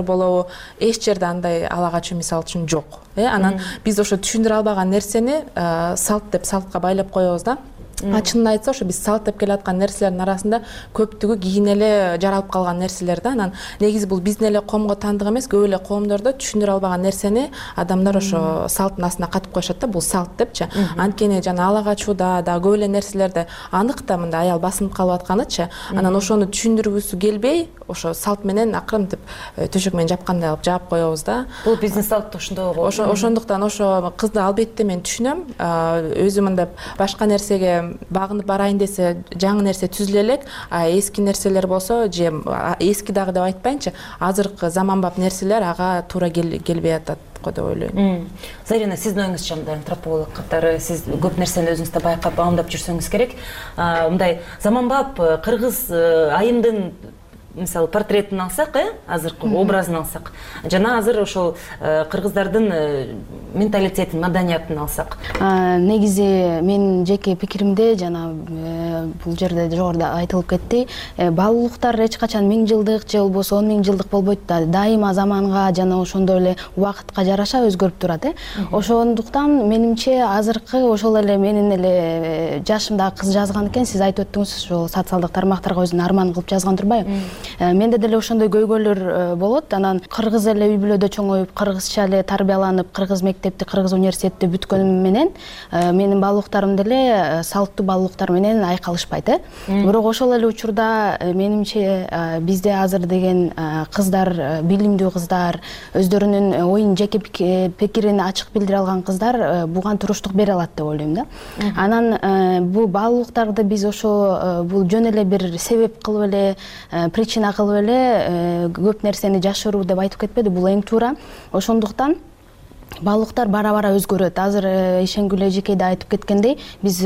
V: эч жерде андай ала качуу мисалы үчүн жок. Э анан биз ошо түшүндүрө албаган нерсени салт деп салтка байлап коебуз да. А чынын айтса ошо биз салт деп келаткан нерселердин арасында көптүгү кийин эле жаралып калган нерселер да. Анан негизи бул биздин эле коомго таандык эмес, көп эле коомдордо түшүндүрө албаган нерсени адамдар ошо салттын астына катып коюшат да, бул салт депчи. Анткени жана ала качууда да көп эле нерселерде анык да мындай аял басынып калып атканычы. Анан ошону түшүндүргүсү келбей, ошо салт менен акырынтип төшөк менен жапкандай кылып жаап коебуз да.
R: Бул биздин салтта ошондой го.
V: Ошо ошондуктан ошо кызды албетте мен түшүнөм. Өзү мындай башка нерсеге багынып барайын десе жаңы нерсе түзүлө элек, а эски нерселер болсо же эски дагы деп айтпайынчы, азыркы заманбап нерселер ага туура келбей атат го деп ойлойм.
R: Зарина, сиздин оюңузча, мындай антрополог катары сиз көп нерсени өзүңүздө байкап, баамдап жүрсөңүз керек. Мындай заманбап кыргыз айымдын мисалы портретін алсақ, э, азыркы образын алсақ, жана азыр ошол кыргыздардын менталитетин, маданиятын алсак.
B: Негизи мен жеке пикиримде жана бул жерде жогоруда айтылып кетти, баалуулуктар эч качан миң жылдык же болбосо он миң жылдык болбойт да, дайыма заманга жана ошондой эле убакытка жараша өзгөрүп турат, э. Ошондуктан менимче азыркы ошол эле менин эле жашымдагы кыз жазган экен, сиз айтып өттүңүз, ошол социалдык тармактарга өзүнүн арман кылып жазган турбайбы? Менде деле ошондой көйгөйлөр болот. Анан кыргыз эле үй бүлөдө чоңоюп, кыргызча эле тарбияланып, кыргыз мектепти, кыргыз университетти бүткөнүм менен менин баалуулуктарым деле салттуу баалуулуктар менен айкалышпайт, э. Бирок ошол эле учурда менимче бизде азыр деген кыздар, билимдүү кыздар, өздөрүнүн оюн, жеке пикирин ачык билдире алган кыздар буга туруштук бере алат деп ойлойм да. Анан бул баалуулуктарды биз ошо бул жөн эле бир себеп кылып эле, причина кылып эле көп нерсени жашыруу деп айтып кетпеди, бул эң туура. Ошондуктан баалуулуктар бара-бара өзгөрөт. Азыр Ишенгүл эжекей да айтып кеткендей, биз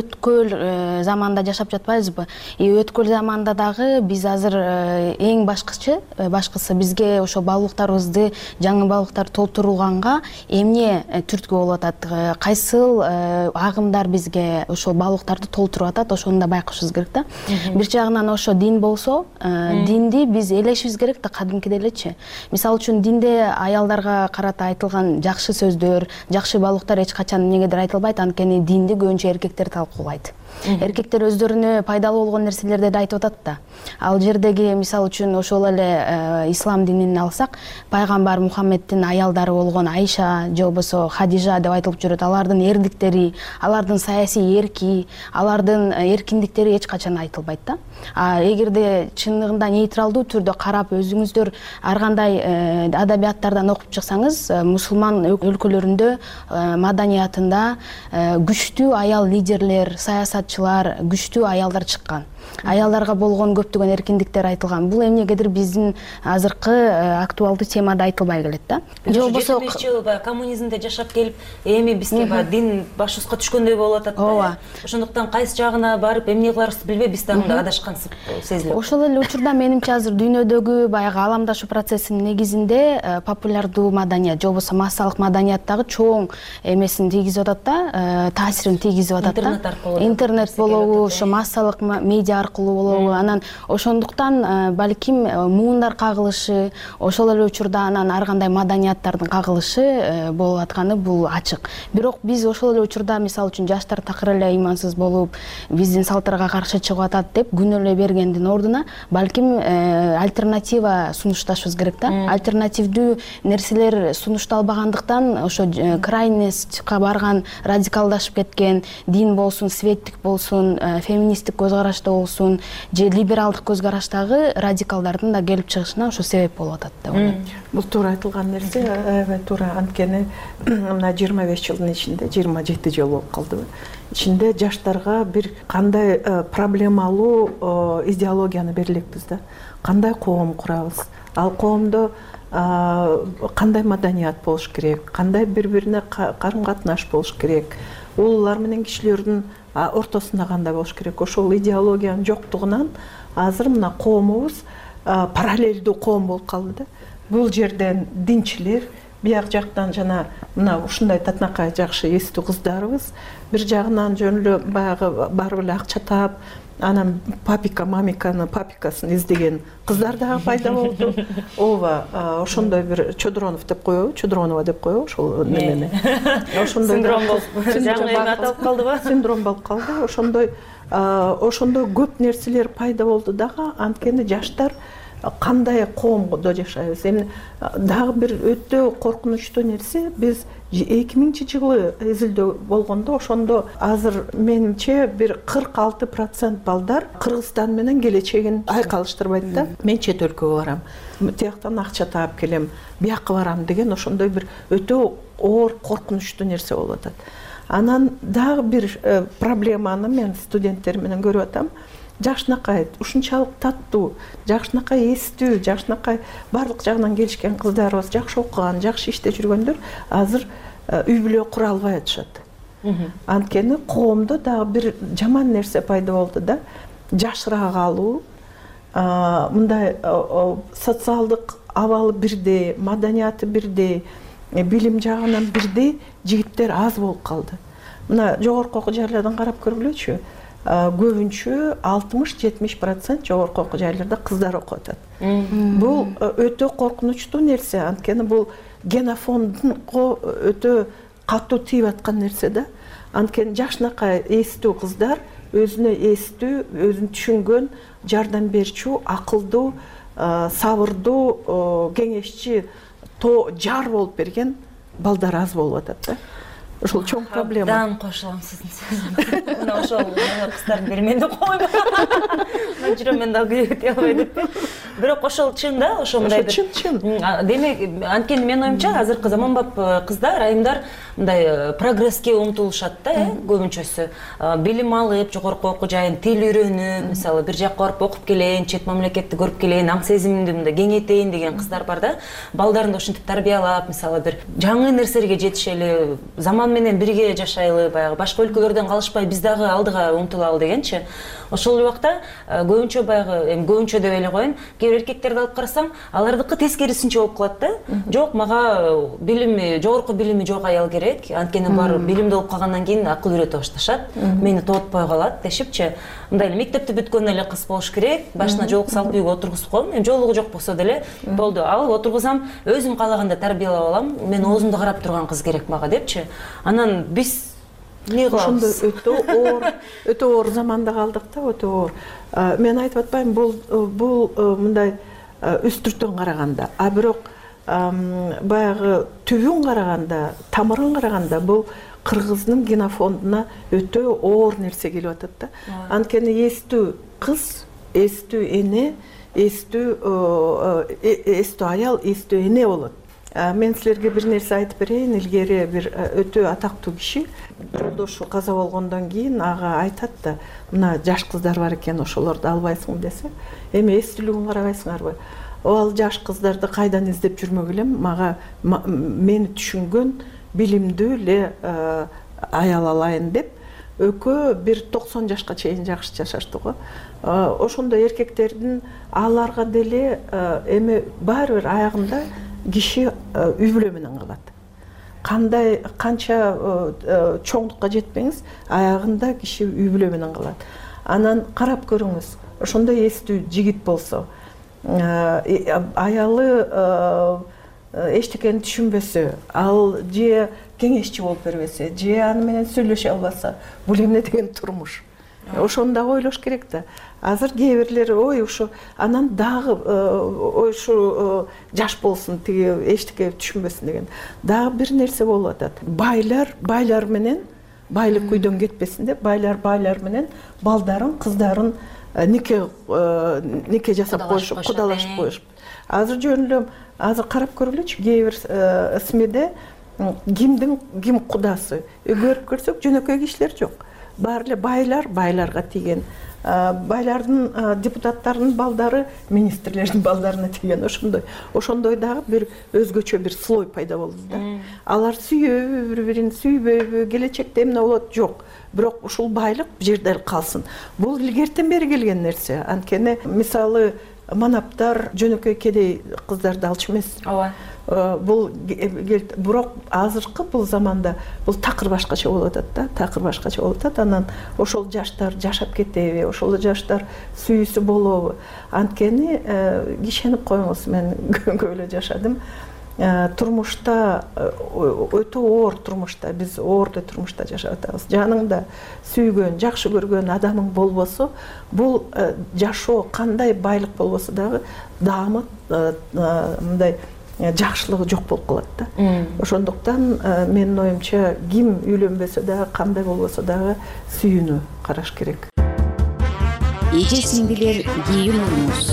B: өткөл заманда жашап жатпайбызбы? И өткөл заманда дагы биз азыр эң башкысы, башкысы бизге ошо баалуулуктарыбызды, жаңы баалуулуктар толтурулганга эмне түрткү болуп атат? Кайсыл агымдар бизге ошо баалуулуктарды толтуруп атат? Ошону да байкашыбыз керек да. Бир жагынан ошо дин болсо, динди биз элешибиз керек да, кадимкидей элечи. Мисалы үчүн динде аялдарга карата айтылган жакшы сөздөр, жакшы баалуулуктар эч качан эмнегедир айтылбайт, анткени динди көбүнчө эркектер талкуулайт. Эркектер өздөрүнө пайдалуу болгон нерселерди айтып атат да. Ал жердеги мисалы үчүн ошол эле ислам динин алсак, пайгамбар Мухаммеддин аялдары болгон Айша же болбосо Хадижа деп айтылып жүрөт. Алардын эрдиктери, алардын саясий эрки, алардын эркиндиктери эч качан айтылбайт да. А эгерде чындыгында нейтралдуу түрдө карап, өзүңүздөр ар кандай адабияттардан окуп чыксаңыз, мусулман өлкөлөрүндө маданиятында күчтүү аял лидерлер, саясатчылар, күчтүү аялдар чыккан. Аялдарга болгон көптөгөн эркиндиктер айтылган. Бул эмнегедир биздин азыркы актуалдуу темада айтылбай келет да.
R: Же болбосо коммунизмде жашап келип, эми бизге дин башыбызга түшкөндөй болуп атат да. Ошондуктан кайсы жагына барып эмне кыларыбызды билбей, биз дагы адашкансып сезилет.
B: Ошол эле учурда менимче азыр дүйнөдөгү баягы аламдашуу процессинин негизинде популярдуу маданият же болбосо массалык маданият дагы чоң эмесин тийгизип атат да, таасирин тийгизип атат да. Интернет болобу, ошо массалык медиа аркылуу болобу. Анан ошондуктан балким муундар кагылышы, ошол эле учурда анан ар кандай маданияттардын кагылышы болуп атканы бул ачык. Бирок биз ошол эле учурда мисалы үчүн жаштар такыр эле ыймансыз болуп, биздин салттарга каршы чыгып атат деп күнөө эле бергендин ордуна балким альтернатива сунушташыбыз керек да. Альтернативдүү нерселер сунушталбагандыктан ошо крайностька барган, радикалдашып кеткен, дин болсун, светтик болсун, феминисттик көз карашта болсун, же либералдык көз караштагы радикалдардын да келип чыгышына ошо себеп болуп атат деп ойлойм.
U: Бул туура айтылган нерсе, аябай туура. Анткени мына жыйырма беш жылдын ичинде, жыйырма жети жыл болуп калдыбы, ичинде жаштарга бир кандай проблемалуу идеологияны берилекпиз да. Кандай коом курабыз? Ал коомдо кандай маданият болуш керек? Кандай бири-бирине карым-катнаш болуш керек? Улуулар менен кишилердин ортосунда кандай болуш керек? Ошол идеологиянын жоктугунан азыр мына коомубуз параллелдүү коом болуп калды да. Бул жерден динчилер, бияк жактан жана мына ушундай татынакай жакшы эстүү кыздарыбыз, бир жагынан жөн эле баягы барып эле акча таап, анан папика мамиканы папикасын издеген кыздар дагы пайда болду. Ооба, ошондой бир Чодронов деп коебу, Чодронова деп коебу, ошол немени. Ошондой
R: синдром болуп, жаңы эме аталып калдыбы?
U: Синдром болуп калды. Ошондой ошондой көп нерселер пайда болду дагы, анткени жаштар кандай коомдо жашайбыз. Эми дагы бир өтө коркунучтуу нерсе, биз эки миңинчи жылы изилдөө болгондо ошондо азыр менимче бир кырк алты процент балдар Кыргызстан менен келечегин айкалыштырбайт да. Мен чет өлкөгө барам, тияктан акча таап келем, бияка барам деген ошондой бир өтө оор коркунучтуу нерсе болуп атат. Анан дагы бир проблеманы мен студенттер менен көрүп атам. Жакшынакай ушунчалык таттуу, жакшынакай эстүү, жакшынакай барлык жагынан келишкен кыздарыбыз, жакшы окуган, жакшы иште жүргөндөр азыр үй бүлө кура албай атышат. Анткени коомдо дагы бир жаман нерсе пайда болду да, жашыраак алуу, мындай социалдык абалы бирдей, маданияты бирдей, билим жагынан бирдей жигиттер аз болуп калды. Мына жогорку окуу жайлардан карап көргүлөчү. Көбүнчө алтымыш жетимиш процент жогорку окуу жайларда кыздар окуп атат. Бул өтө коркунучтуу нерсе, анткени бул генофондго өтө катуу тийип аткан нерсе да. Анткени жакшынакай эстүү кыздар өзүнө эстүү, өзүн түшүнгөн, жардам берчү, акылдуу, сабырдуу, кеңешчи, жар болуп берген балдар аз болуп атат да. Ошол чоң проблема.
R: Дан кошулам сиздин сөзүңүзгө. Мына ошол кыздардын бери менде койбу. Мен жүрөм, мен дагы кете албай деп. Бирок ошол чын да, ошондой бир.
U: Чын, чын.
R: Демек, анткени менин оюмча азыркы заманбап кыздар, айымдар мындай прогресске умтулушат да, э, көбүнчөсү. Билим алып, жогорку окуу жайын тил үйрөнүп, мисалы бир жакка барып окуп келейин, чет мамлекетти көрүп келейин, аң сезимимди мындай кеңейтейин деген кыздар бар да. Балдарын ошентип тарбиялап, мисалы бир жаңы нерселерге жетишели, заман менен бирге жашайлы, баягы башка өлкөлөрдөн калышпай биз дагы алдыга умтулалы дегенчи. Ошол убакта көбүнчө баягы, эми көбүнчө деп эле коеюн, кээ бир эркектерди алып карасаң, алардыкы тескерисинче болуп калат да. Жок, мага билими, жогорку билими жок аял керек. Анткени бар билимди болуп калгандан кийин акыл үйрөтө башташат. Мени тоотпой калат дешипчи. Мындай эле мектепти бүткөн эле кыз болуш керек. Башына жолук салып үйгө отургузуп коем. Эми жолугу жок болсо деле болду. Алып отургузам, өзүм каалаганда тарбиялап алам. Мен оозумду карап турган кыз керек мага депчи. Анан биз эмне кылабыз?
U: Ошондой өтө оор, өтө оор заманда калдык да, өтө оор. Мен айтып атпайм, бул бул мындай үстүртөн караганда, а бирок баягы түбүн караганда, тамырын караганда бул кыргыздын генофондуна өтө оор нерсе келип атат да. Анткени эстүү кыз, эстүү эне, эстүү эстүү аял, эстүү эне болот. Мен силерге бир нерсе айтып берейин. Илгери бир өтө атактуу киши жолдошу каза болгондон кийин ага айтат да, мына жаш кыздар бар экен, ошолорду албайсың десе, эми эстүүлүгүн карабайсыңарбы? Ал жаш кыздарды кайдан издеп жүрмөк элем? Мага мени түшүнгөн, билимдүү эле аял алайын деп, экөө бир токсон жашка чейин жакшы жашашты го. Ошондой эркектердин аларга деле эми баары бир аягында киши үй бүлө менен калат. Кандай канча чоңдукка жетпеңиз, аягында киши үй бүлө менен калат. Анан карап көрүңүз, ошондой эстүү жигит болсо, аялы эчтекени түшүнбөсө, ал же кеңешчи болуп бербесе, же аны менен сүйлөшө албаса, бул эмне деген турмуш? Ошону да ойлош керек да. Азыр кээ бирлери ой ушу анан дагы ой ушу жаш болсун, тиги эчтеке түшүнбөсүн деген. Дагы бир нерсе болуп атат. Байлар байлар менен, байлык үйдөн кетпесин деп, байлар байлар менен балдарын, кыздарын нике нике жасап коюшуп, кудалашып коюшуп. Азыр жөн эле азыр карап көргүлөчү, кээ бир СМИде кимдин ким кудасы. Көрүп көрсөк, жөнөкөй кишилер жок. Баары эле байлар, байларга тийген. Байлардын депутаттарынын балдары министрлердин балдарына тийген. Ошондой, ошондой дагы бир өзгөчө бир слой пайда болду да. Алар сүйөбү, бири-бирин сүйбөйбү, келечекте эмне болот? Жок. Бирок ушул байлык бу жерде калсын. Бул илгертен бери келген нерсе. Анткени мисалы манаптар жөнөкөй кедей кыздарды алчу эмес.
R: Ооба.
U: Бул бирок азыркы бул заманда бул такыр башкача болуп атат да, такыр башкача болуп атат. Анан ошол жаштар жашап кетеби, ошол жаштар сүйүүсү болобу? Анткени кишенип коюңуз, мен көп эле жашадым. Турмушта өтө оор турмушта, биз оордой турмушта жашап атабыз. Жаныңда сүйгөн, жакшы көргөн адамың болбосо, бул жашоо кандай байлык болбосо дагы даамы мындай жакшылыгы жок болуп калат да. Ошондуктан менин оюмча ким үйлөнбөсө дагы, кандай болбосо дагы сүйүүнү караш керек.
T: Эже сиңдилер, кийим урмуз.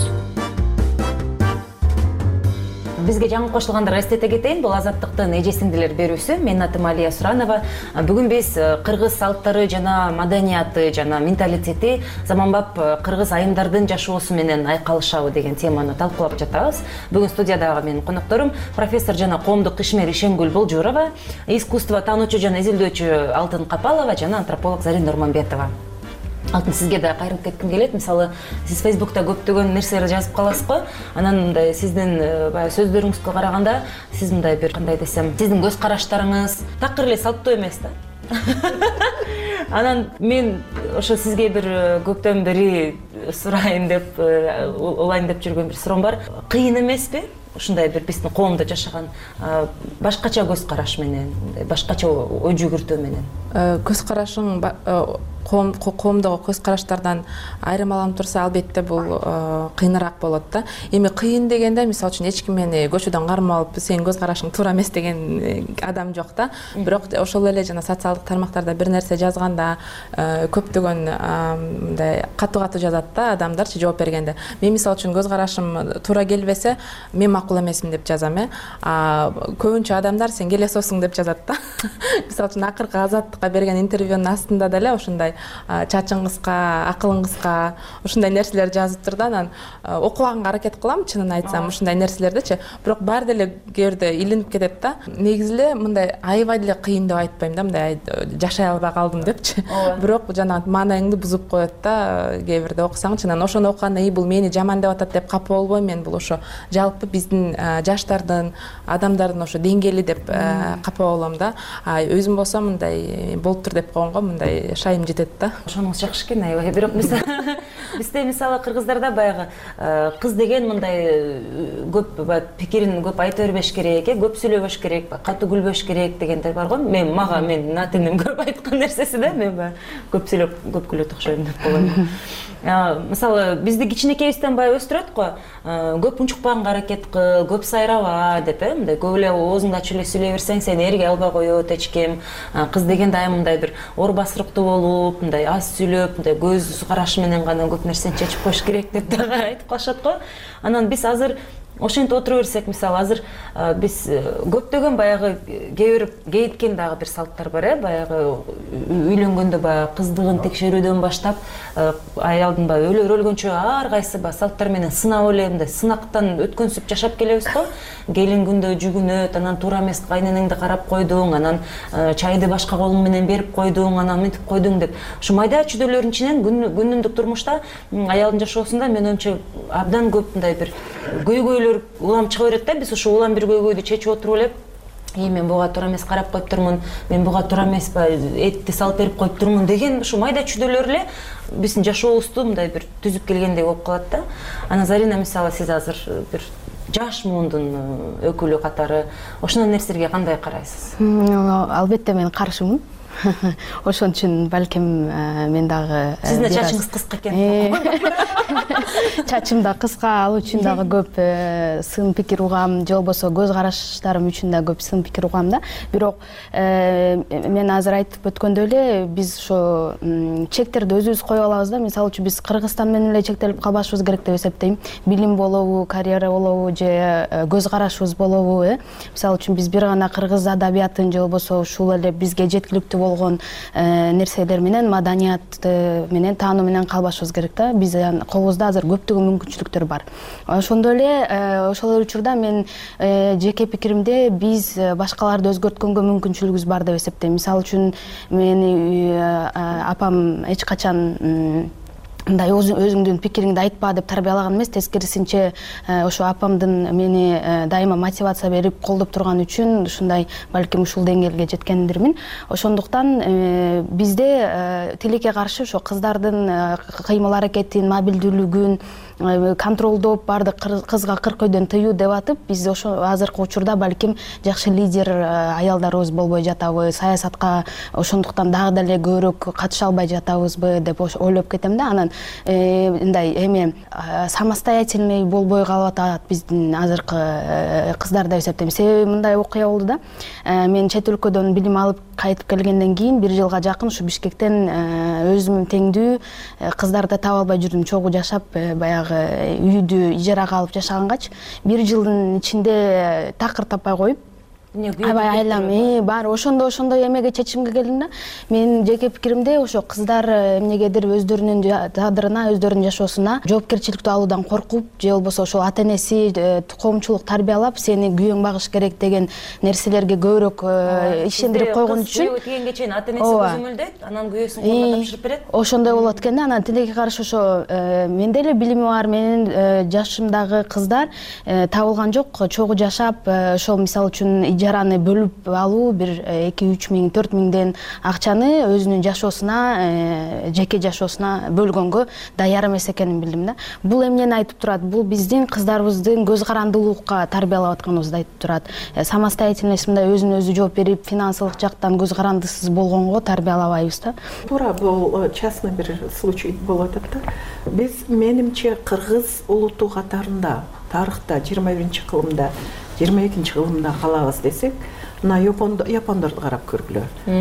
R: Бизге жаңы кошулгандарга эстете кетейин, бул Азаттыктын эже сиңдилер берүүсү. Менин атым Алия Суранова. Бүгүн биз кыргыз салттары жана маданияты жана менталитети заманбап кыргыз айымдардын жашоосу менен айкалышабы деген теманы талкуулап жатабыз. Бүгүн студиядагы менин конокторум профессор жана коомдук ишмер Ишенгүл Болжурова, искусство таануучу жана изилдөөчү Алтын Капалова жана антрополог Зарин Нурманбетова. Алтын, сизге да кайрылып кетким келет. Мисалы, сиз Фейсбукта көптөгөн нерселерди жазып каласыз го. Анан мындай сиздин баягы сөздөрүңүзгө караганда, сиз мындай бир кандай десем, сиздин көз караштарыңыз такыр эле салттуу эмес да. Анан мен ошо сизге бир көптөн бери сурайын деп, улайын деп жүргөн бир суроом бар. Кыйын эмеспи? Ушундай бир биздин коомдо жашаган башкача көз караш менен, башкача ой жүгүртүү менен.
V: Көз карашың коомдогу көз караштардан айырмаланып турса, албетте бул кыйыныраак болот да. Эми кыйын дегенде, мисалы үчүн эч ким мени көчөдөн кармап алып, сенин көз карашың туура эмес деген адам жок да. Бирок ошол эле жана социалдык тармактарда бир нерсе жазганда көптөгөн мындай катуу-катуу жазат да адамдарчы жооп бергенде. Мен мисалы үчүн көз карашым туура келбесе, мен макул эмесмин деп жазам, э. А көбүнчө адамдар сен келесосуң деп жазат да. Мисалы үчүн акыркы Азаттыкка берген интервьюнун астында деле ошондой чачың кыска, акылың кыска, ушундай нерселер жазып турду. Анан окубаганга аракет кылам, чынын айтсам, ушундай нерселердичи. Бирок баары деле кээде илинип кетет да. Негизи эле мындай аябай деле кыйын деп айтпайм да, мындай жашай албай калдым депчи. Бирок жана маанайыңды бузуп коет да, кээ бирде окусаң, чынын ошону окуганда бул мени жаман деп атат деп капа болбойм мен. Бул ошо жалпы биздин жаштардын, адамдардын ошо деңгээли деп капа болом да. Өзүм болсом мындай болуптур деп койгонго мындай шайым жетет да.
R: Ошоңуз жакшы экен, аябай. Бирок бизде мисалы кыргыздарда баягы кыз деген мындай көп пикирин көп айта бербеш керек, көп сүйлөбөш керек, катуу күлбөш керек дегендер бар го. Мен мага мен натиним көп айткан нерсеси да, мен баягы көп сүйлөп, көп күлөт окшойм деп койгон. Мисалы бизди кичинекейибизден баягы өстүрөт го, көп унчукпаганга аракет кыл, көп сайраба деп, э, мындай көп эле оозуңду ачып эле сүйлөй берсең сени эрге албай коет эч ким. Кыз деген дайым мындай бир ор басырыктуу болуп, мындай аз сүйлөп, мындай көз карашы менен гана көп нерсени чечип коюш керек деп дагы айтып калышат го. Анан биз азыр ошентип отура берсек, мисалы азыр биз көптөгөн баягы кээ бир кейиткен дагы бир салттар бар, э, баягы үйлөнгөндө баягы кыздыгын текшерүүдөн баштап аялдын баягы өлөр өлгөнчө ар кайсы баягы салттар менен сынап эле мындай сынактан өткөнсүп жашап келебиз го. Келин күндө жүгүнөт, анан туура эмес кайненеңди карап койдуң, анан чайды башка колуң менен берип койдуң, анан мынтип койдуң деп. Ушу майда чүдөлөрдүн ичинен күнүмдүк турмушта аялдын жашоосунда мен оюмча абдан көп мындай бир көйгөйлөр улам чыга берет да. Биз ошо улам бир көйгөйдү чечип отуруп элеп, «Эй, мен буга туура эмес карап коюп турмун, мен буга туура эмес этти салып берип коюп турмун» деген ушу майда чүдөлөр эле биздин жашообузду мындай бир түзүп келгендей болуп калат да. Ана Зарина, мисалы сиз азыр бир жаш муундун өкүлү катары ошондой нерселерге кандай карайсыз?
B: Албетте мен каршымын. Ошон үчүн балким мен дагы
R: сиздин чачыңыз кыска экен.
B: Чачым да кыска, ал үчүн дагы көп сын пикир угам, же болбосо көз караштарым үчүн да көп сын пикир угам да. Бирок мен азыр айтып өткөндөй эле биз ошо чектерди өзүбүз коюп алабыз да. Мисалы үчүн биз Кыргызстан менен эле чектелип калбашыбыз керек деп эсептейм. Билим болобу, карьера болобу же көз карашыбыз болобу, э. Мисалы үчүн биз бир гана кыргыз адабиятын же болбосо ушул эле бизге жеткиликтүү болгон нерселер менен, маданият менен, таануу менен калбашыбыз керек да. Биз колубузда азыр көптөгөн мүмкүнчүлүктөр бар. Ошондой эле ошол эле учурда мен жеке пикиримде биз башкаларды өзгөрткөнгө мүмкүнчүлүгүбүз бар деп эсептейм. Мисалы үчүн мени апам эч качан мындай өзүңдүн пикириңди айтпа деп тарбиялаган эмес, тескерисинче ошо апамдын мени дайыма мотивация берип колдоп турган үчүн ушундай балким ушул деңгээлге жеткендирмин. Ошондуктан бизде тилекке каршы ошо кыздардын кыймыл аракетин, мобилдүүлүгүн контролдоп, баардык кызга кыр көйдөн тыюу деп атып, биз ошо азыркы учурда балким жакшы лидер аялдарыбыз болбой жатабы, саясатка ошондуктан дагы деле көбүрөөк катыша албай жатабызбы деп ойлоп кетем да. Анан мындай эме самостоятельный болбой калып атат биздин азыркы кыздар деп эсептейм. Себеби мындай окуя болду да. Мен чет өлкөдөн билим алып кайтып келгенден кийин бир жылга жакын ушу Бишкектен өзүм теңдүү кыздарды таба албай жүрдүм. Чогуу жашап, баягы үйдү ижарага алып жашагангач, бир жылдын ичинде такыр таппай коюп, аябай айлам бар. Ошондо ошондой эмеге чечимге келдим да. Менин жеке пикиримде ошо кыздар эмнегедир өздөрүнүн тадырына, өздөрүнүн жашоосуна жоопкерчиликтүү алуудан коркуп, же болбосо ошол ата-энеси коомчулук тарбиялап, сени күйөөң багыш керек деген нерселерге көбүрөөк ишендирип койгон үчүн
R: күйөөгө тигенге чейин ата-энеси көзөмөлдөйт, анан күйөөсүн колуна тапшырып берет.
B: Ошондой болот экен да. Анан тилекке каршы ошо менде эле билими бар, менин жашымдагы кыздар табылган жок. Чогуу жашап, ошол мисалы үчүн ижараны бөлүп алуу, бир эки үч миң, төрт миңден акчаны өзүнүн жашоосуна, жеке жашоосуна бөлгөнгө даяр эмес экенин билдим да. Бул эмнени айтып турат? Бул биздин кыздарыбыздын көз карандылуулукка тарбиялап атканыбызды айтып турат. Самостоятельность, мындай өзүнө өзү жооп берип, финансылык жактан көз карандысыз болгонго тарбиялабайбыз да.
U: Туура, бул частный бир случай болуп атат да. Биз, менимче, кыргыз улуту катарында тарыхта жыйырма биринчи кылымда, жыйырма экинчи кылымда калабыз десек, мына япондорду карап көргүлө.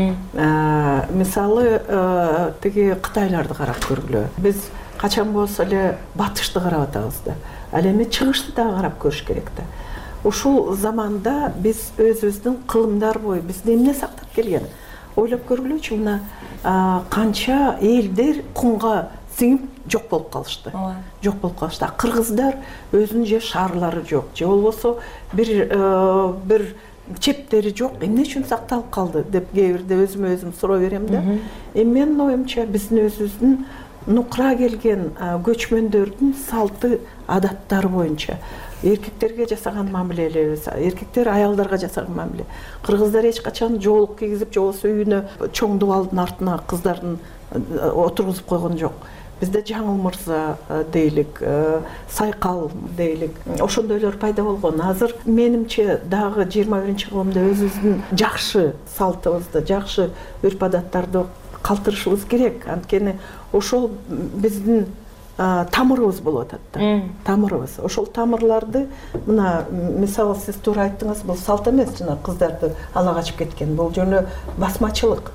U: Мисалы, тиги кытайларды карап көргүлө. Биз качан болсо эле батышты карап атабыз да. Ал эми чыгышты дагы карап көрүш керек да. Ушул заманда биз өзүбүздүн кылымдар бою бизди эмне сактап келген? Ойлоп көргүлөчү, мына канча элдер кумга сиңип жок болуп калышты. Жок болуп калышты. Кыргыздар өзүнүн же шаарлары жок, же болбосо бир бир чептери жок. Эмне үчүн сакталып калды деп кээ бирде өзүмө өзүм суроо берем да. Эми менин оюмча биздин өзүбүздүн нукура келген көчмөндөрдүн салты, адаттары боюнча эркектерге жасаган мамилелебиз, эркектер аялдарга жасаган мамиле. Кыргыздар эч качан жоолук кийгизип, же болбосо үйүнө чоң дубалдын артына кыздардын отургузуп койгон жок. Бизде жаңыл мырза дейлик, сайкал дейлик, ошондойлор пайда болгон. Азыр менимче дагы жыйырма биринчи кылымда өзүбүздүн жакшы салтыбызды, жакшы үрп-адаттарды калтырышыбыз керек. Анткени ошол биздин тамырыбыз болуп атат да. Тамырыбыз. Ошол тамырларды, мына мисалы сиз туура айттыңыз, бул салт эмес, жана кыздарды ала качып кеткен. Бул жөнү басмачылык.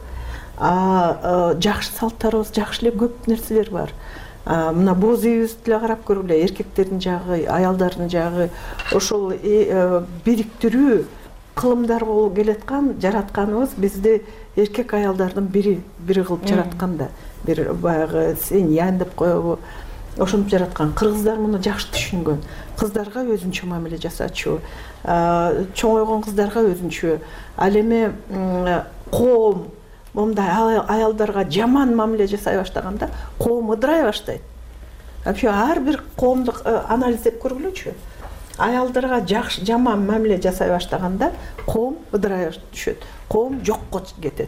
U: А жакшы салттарыбыз, жакшы эле көп нерселер бар. Мына боз үйүбүздү деле карап көргүлө, эркектердин жагы, аялдардын жагы, ошол бириктирүү кылымдар болуп келаткан, жаратканыбыз бизди эркек аялдардын бири бири кылып жараткан да. Бир баягы сеньян деп коебу, ошентип жараткан. Кыргыздар муну жакшы түшүнгөн. Кыздарга өзүнчө мамиле жасачу, чоңойгон кыздарга өзүнчө. Ал эми коом мындай аялдарга жаман мамиле жасай баштаганда коом ыдырай баштайт. Вообще ар бир коомду анализдеп көргүлөчү. Аялдарга жакшы жаман мамиле жасай баштаганда коом ыдырай түшөт. Коом жокко кетет.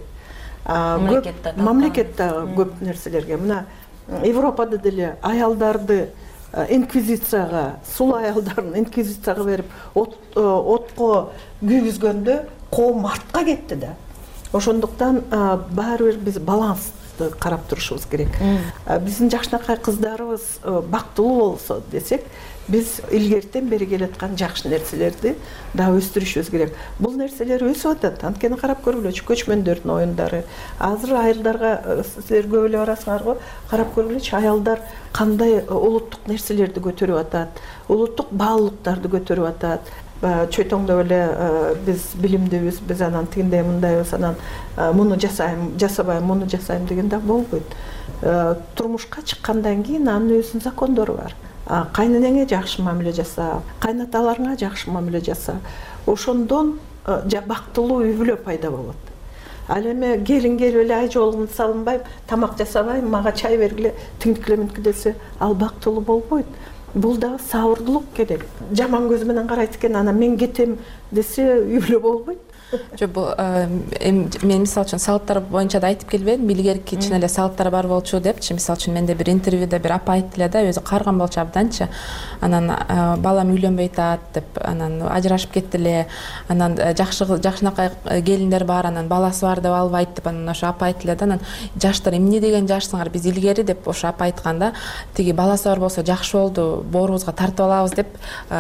U: Мамлекетте көп нерселерге. Мына Европада деле аялдарды инквизицияга, сул аялдарын инквизицияга берип отко күйгүзгөндө коом артка кетти да. Ошондуктан баары бир биз балансты карап турушубуз керек. Биздин жакшынакай кыздарыбыз бактылуу болсо десек, биз илгертен бери келаткан жакшы нерселерди да өстүрүшүбүз керек. Бул нерселер өсүп атат. Анткени карап көргүлөчү, көчмөндөрдүн оюндары. Азыр айылдарга силер көп эле барасыңар го, карап көргүлөчү, аялдар кандай улуттук нерселерди көтөрүп атат, улуттук баалуулуктарды көтөрүп атат. Чөйтөңдөп эле биз билимдүүбүз, биз анан тигиндей мындайбыз, анан муну жасайм, жасабайм, муну жасайм деген да болбойт. Турмушка чыккандан кийин анын өзүнүн закондору бар. Кайненеңе жакшы мамиле жаса, кайнаталарыңа жакшы мамиле жаса. Ошондон бактылуу үй бүлө пайда болот. ал эми келин келип эле ай жолугун салынбайм, тамак жасабайм, мага чай бергиле, тиңдикилеминки десе ал бактылуу болбойт. Бул дагы сабырдуулук керек. Жаман көз менен карайт экен, анан мен кетем десе үй бүлө болбойт.
V: Жок, бул мен мисалы үчүн салттар боюнча да айтып келбедим, илгерки чын эле салттар бар болчу депчи. Мисалы үчүн менде бир интервьюда бир апа айтты эле да, өзү карган болчу абданчы. Анан балам үйлөнбөй атат деп, анан ажырашып кетти эле. Анан жакшы жакшынакай келиндер бар, анан баласы бар деп албайт деп, анан ошо апа айтты эле да, анан жаштар эмне деген жашсыңар, биз илгери деп ошо апа айтканда, тиги баласы бар болсо жакшы болду, боорубузга тартып алабыз деп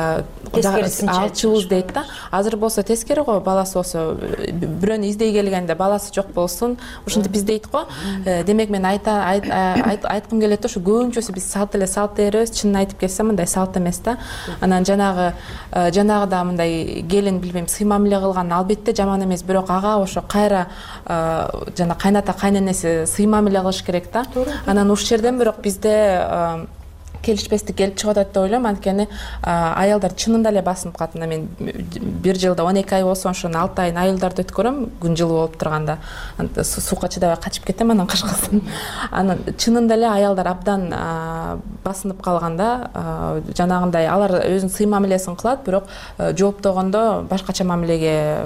V: алчубуз дейт да. Азыр болсо тескери го, баласы болсо бирөөнү издей келгенде баласы жок болсун, ушинтип биз дейт го. Демек мен айта айткым келет, ошо көбүнчөсү биз салт эле салт беребиз. Чынын айтып келсем, мындай салт эмес да. Анан жанагы жанагыда мындай келин билбейм сый мамиле кылган албетте жаман эмес, бирок ага ошо кайра жана кайната кайненеси сый мамиле кылыш керек да. Анан ушул жерден бирок бизде келишпестик келип чыгып атат деп ойлойм, анткени аялдар чынында эле басынып калат. Мен бир жылда он эки ай болсо ошону алты айын айылдарда өткөрөм, күн жылуу болуп турганда. Сууга чыдабай качып кетем, анан кышкысын. Анан чынында эле аялдар абдан басынып калганда, жанагындай алар өзүнүн сый мамилесин кылат, бирок жооптогондо башкача мамилеге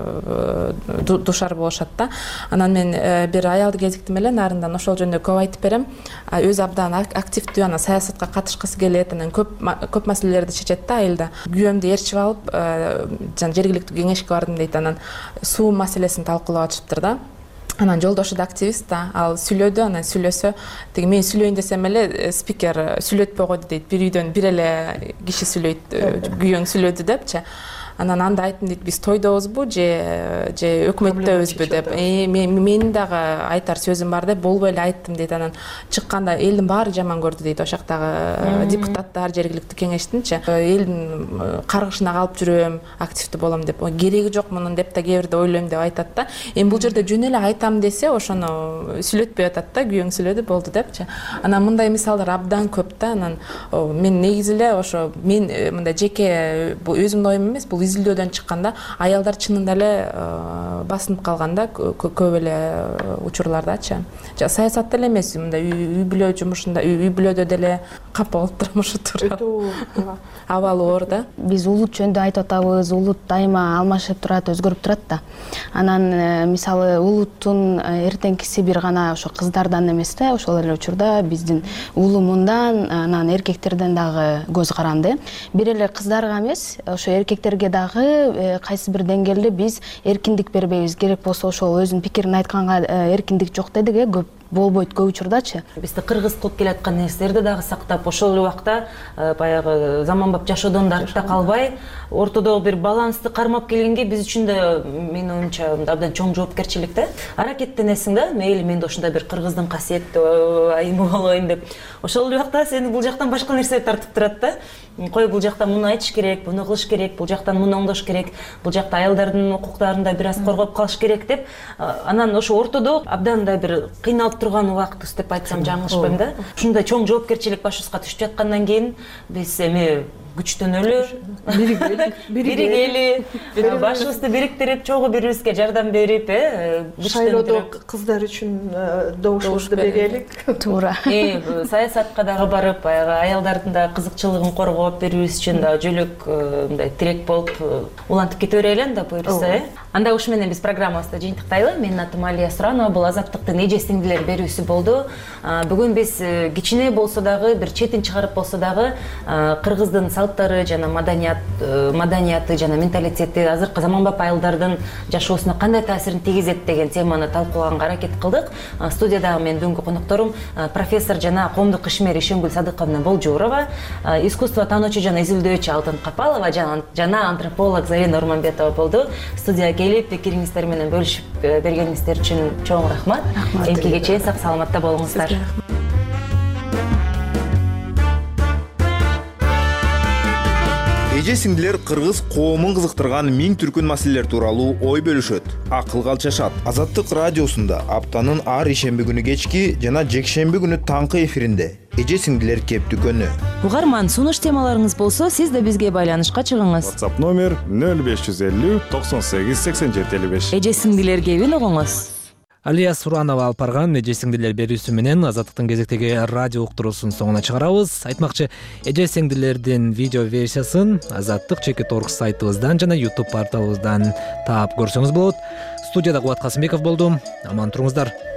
V: душар болушат да. Анан мен бир аялды кезиктим эле нарындан, ошол жөнүндө көп айтып берем. Өзү абдан активдүү, анан саясатка катышкысы келет, анан көп көп маселелерди чечет да айылда. Күйөөмдү ээрчип алып, жана жергиликтүү кеңешке бардым дейт, анан суу маселесин талкуулап атышыптыр да. Анан жолдошу да активист да, ал сүйлөдү, анан сүйлөсө, тиги мен сүйлөйүн десем эле спикер сүйлөтпөй койду дейт. Бир үйдөн бир эле киши сүйлөйт, күйөөң сүйлөдү депчи. Анан анда айттым дейт, биз тойдобузбу же же өкмөттөбүзбү деп. Менин дагы айтар сөзүм бар деп болбой эле айттым дейт. Анан чыкканда элдин баары жаман көрдү дейт, ошол жактагы депутаттар, жергиликтүү кеңештинчи. Элдин каргышына калып жүрөм, активдүү болом деп, кереги жок мунун деп да кээ бирде ойлойм деп айтат да. Эми бул жерде жөн эле айтам десе, ошону сүйлөтпөй атат да, күйөөң сүйлөдү болду депчи. Анан мындай мисалдар абдан көп да. Анан мен негизи эле ошо мен мындай жеке бул өзүмдүн оюм эмес, бул изилдөөдөн чыкканда аялдар чынында эле басынып калганда көп эле учурлардачы. Жа саясатта эле эмес, мындай үй бүлө жумушунда, үй бүлөдө деле капа болуп турам ошо тууралуу. Абалы оор да.
B: Биз улут жөнүндө айтып атабыз, улут дайыма алмашып турат, өзгөрүп турат да. Анан мисалы улуттун эртеңкиси бир гана ошо кыздардан эмес да, ошол эле учурда биздин улумундан, анан эркектерден дагы көз каранды. Бир эле кыздарга эмес, ошо эркектерге дагы кайсы бир деңгээлде биз эркиндик бербейбиз. Керек болсо ошол өзүнүн пикирин айтканга эркиндик жок дедик, э, көп болбойт көп учурдачы.
R: Бизди кыргыз кылып келаткан нерселерди дагы сактап, ошол эле убакта баягы заманбап жашоодон да артта калбай, ортодогу бир балансты кармап келгенге биз үчүн да менин оюмча абдан чоң жоопкерчилик да. Аракеттенесиң да, мейли мен да ушундай бир кыргыздын касиеттүү айымы болоюн деп. Ошол эле убакта сени бул жактан башка нерсе тартып турат да. Кой бул жакта муну айтыш керек, буну кылыш керек, бул жактан муну оңдош керек, бул жакта аялдардын укуктарын да бир аз коргоп калыш керек деп. Анан ошо ортодо абдан да бир кыйналып турган убактыбыз деп айтсам жаңылышпайм да. Ушундай чоң жоопкерчилик башыбызга түшүп жаткандан кийин биз эми күчтөнөлү, биригели, башыбызды бириктирип, чогуу бири бирибизге жардам берип, э,
U: шайлоодо кыздар үчүн добушубузду берелик.
B: Туура.
R: Э, саясатка дагы барып, аялдардын да кызыкчылыгын коргоп, бири бирибиз үчүн да жөлөк мындай тирек болуп улантып кете берели да буюрса, э. Анда ушу менен биз программабызды жыйынтыктайлы. Менин атым Алия Суранова, бул Азаттыктын эже сиңдилер берүүсү болду. Бүгүн биз кичине болсо дагы, бир четин чыгарып болсо дагы кыргыздын салттары жана маданият маданияты жана менталитети азыркы заманбап айылдардын жашоосуна кандай таасирин тийгизет деген теманы талкуулаганга аракет кылдык. Студиядагы менин бүгүнкү конокторум профессор жана коомдук ишмер Ишенгүл Садыковна Болжуурова, искусство таануучу жана изилдөөчү Алтын Капалова жана антрополог Зарина Урманбетова болду. Студияга келип пикириңиздер менен бөлүшүп бергениңиздер үчүн чоң рахмат. Эмкиге чейин сак саламатта болуңуздар.
S: Эже сиңдилер кыргыз коомун кызыктырган миң түркүн маселелер тууралуу ой бөлүшөт, акылга алчашат. Азаттык радиосунда аптанын ар ишемби күнү кечки жана жекшемби күнү таңкы эфиринде эже сиңдилер кептүкөнү.
R: Угарман, сунуш темаларыңыз болсо, сиз да бизге байланышка чыгыңыз.
D: WhatsApp номер нөл беш жүз элүү токсон сегиз сексен жети элүү беш.
R: Эже сиңдилер кебин угуңуз.
A: Алия Суранова алып барган эже сиңдилер берүүсү менен Азаттыктын кезектеги радио уктуруусунун соңуна чыгарабыз. Айтмакчы, эже сиңдилердин видео версиясын Азаттык чекит точка орг сайтыбыздан жана YouTube порталыбыздан таап көрсөңүз болот. Студияда Кубат Касымбеков болдум. Аман туруңуздар.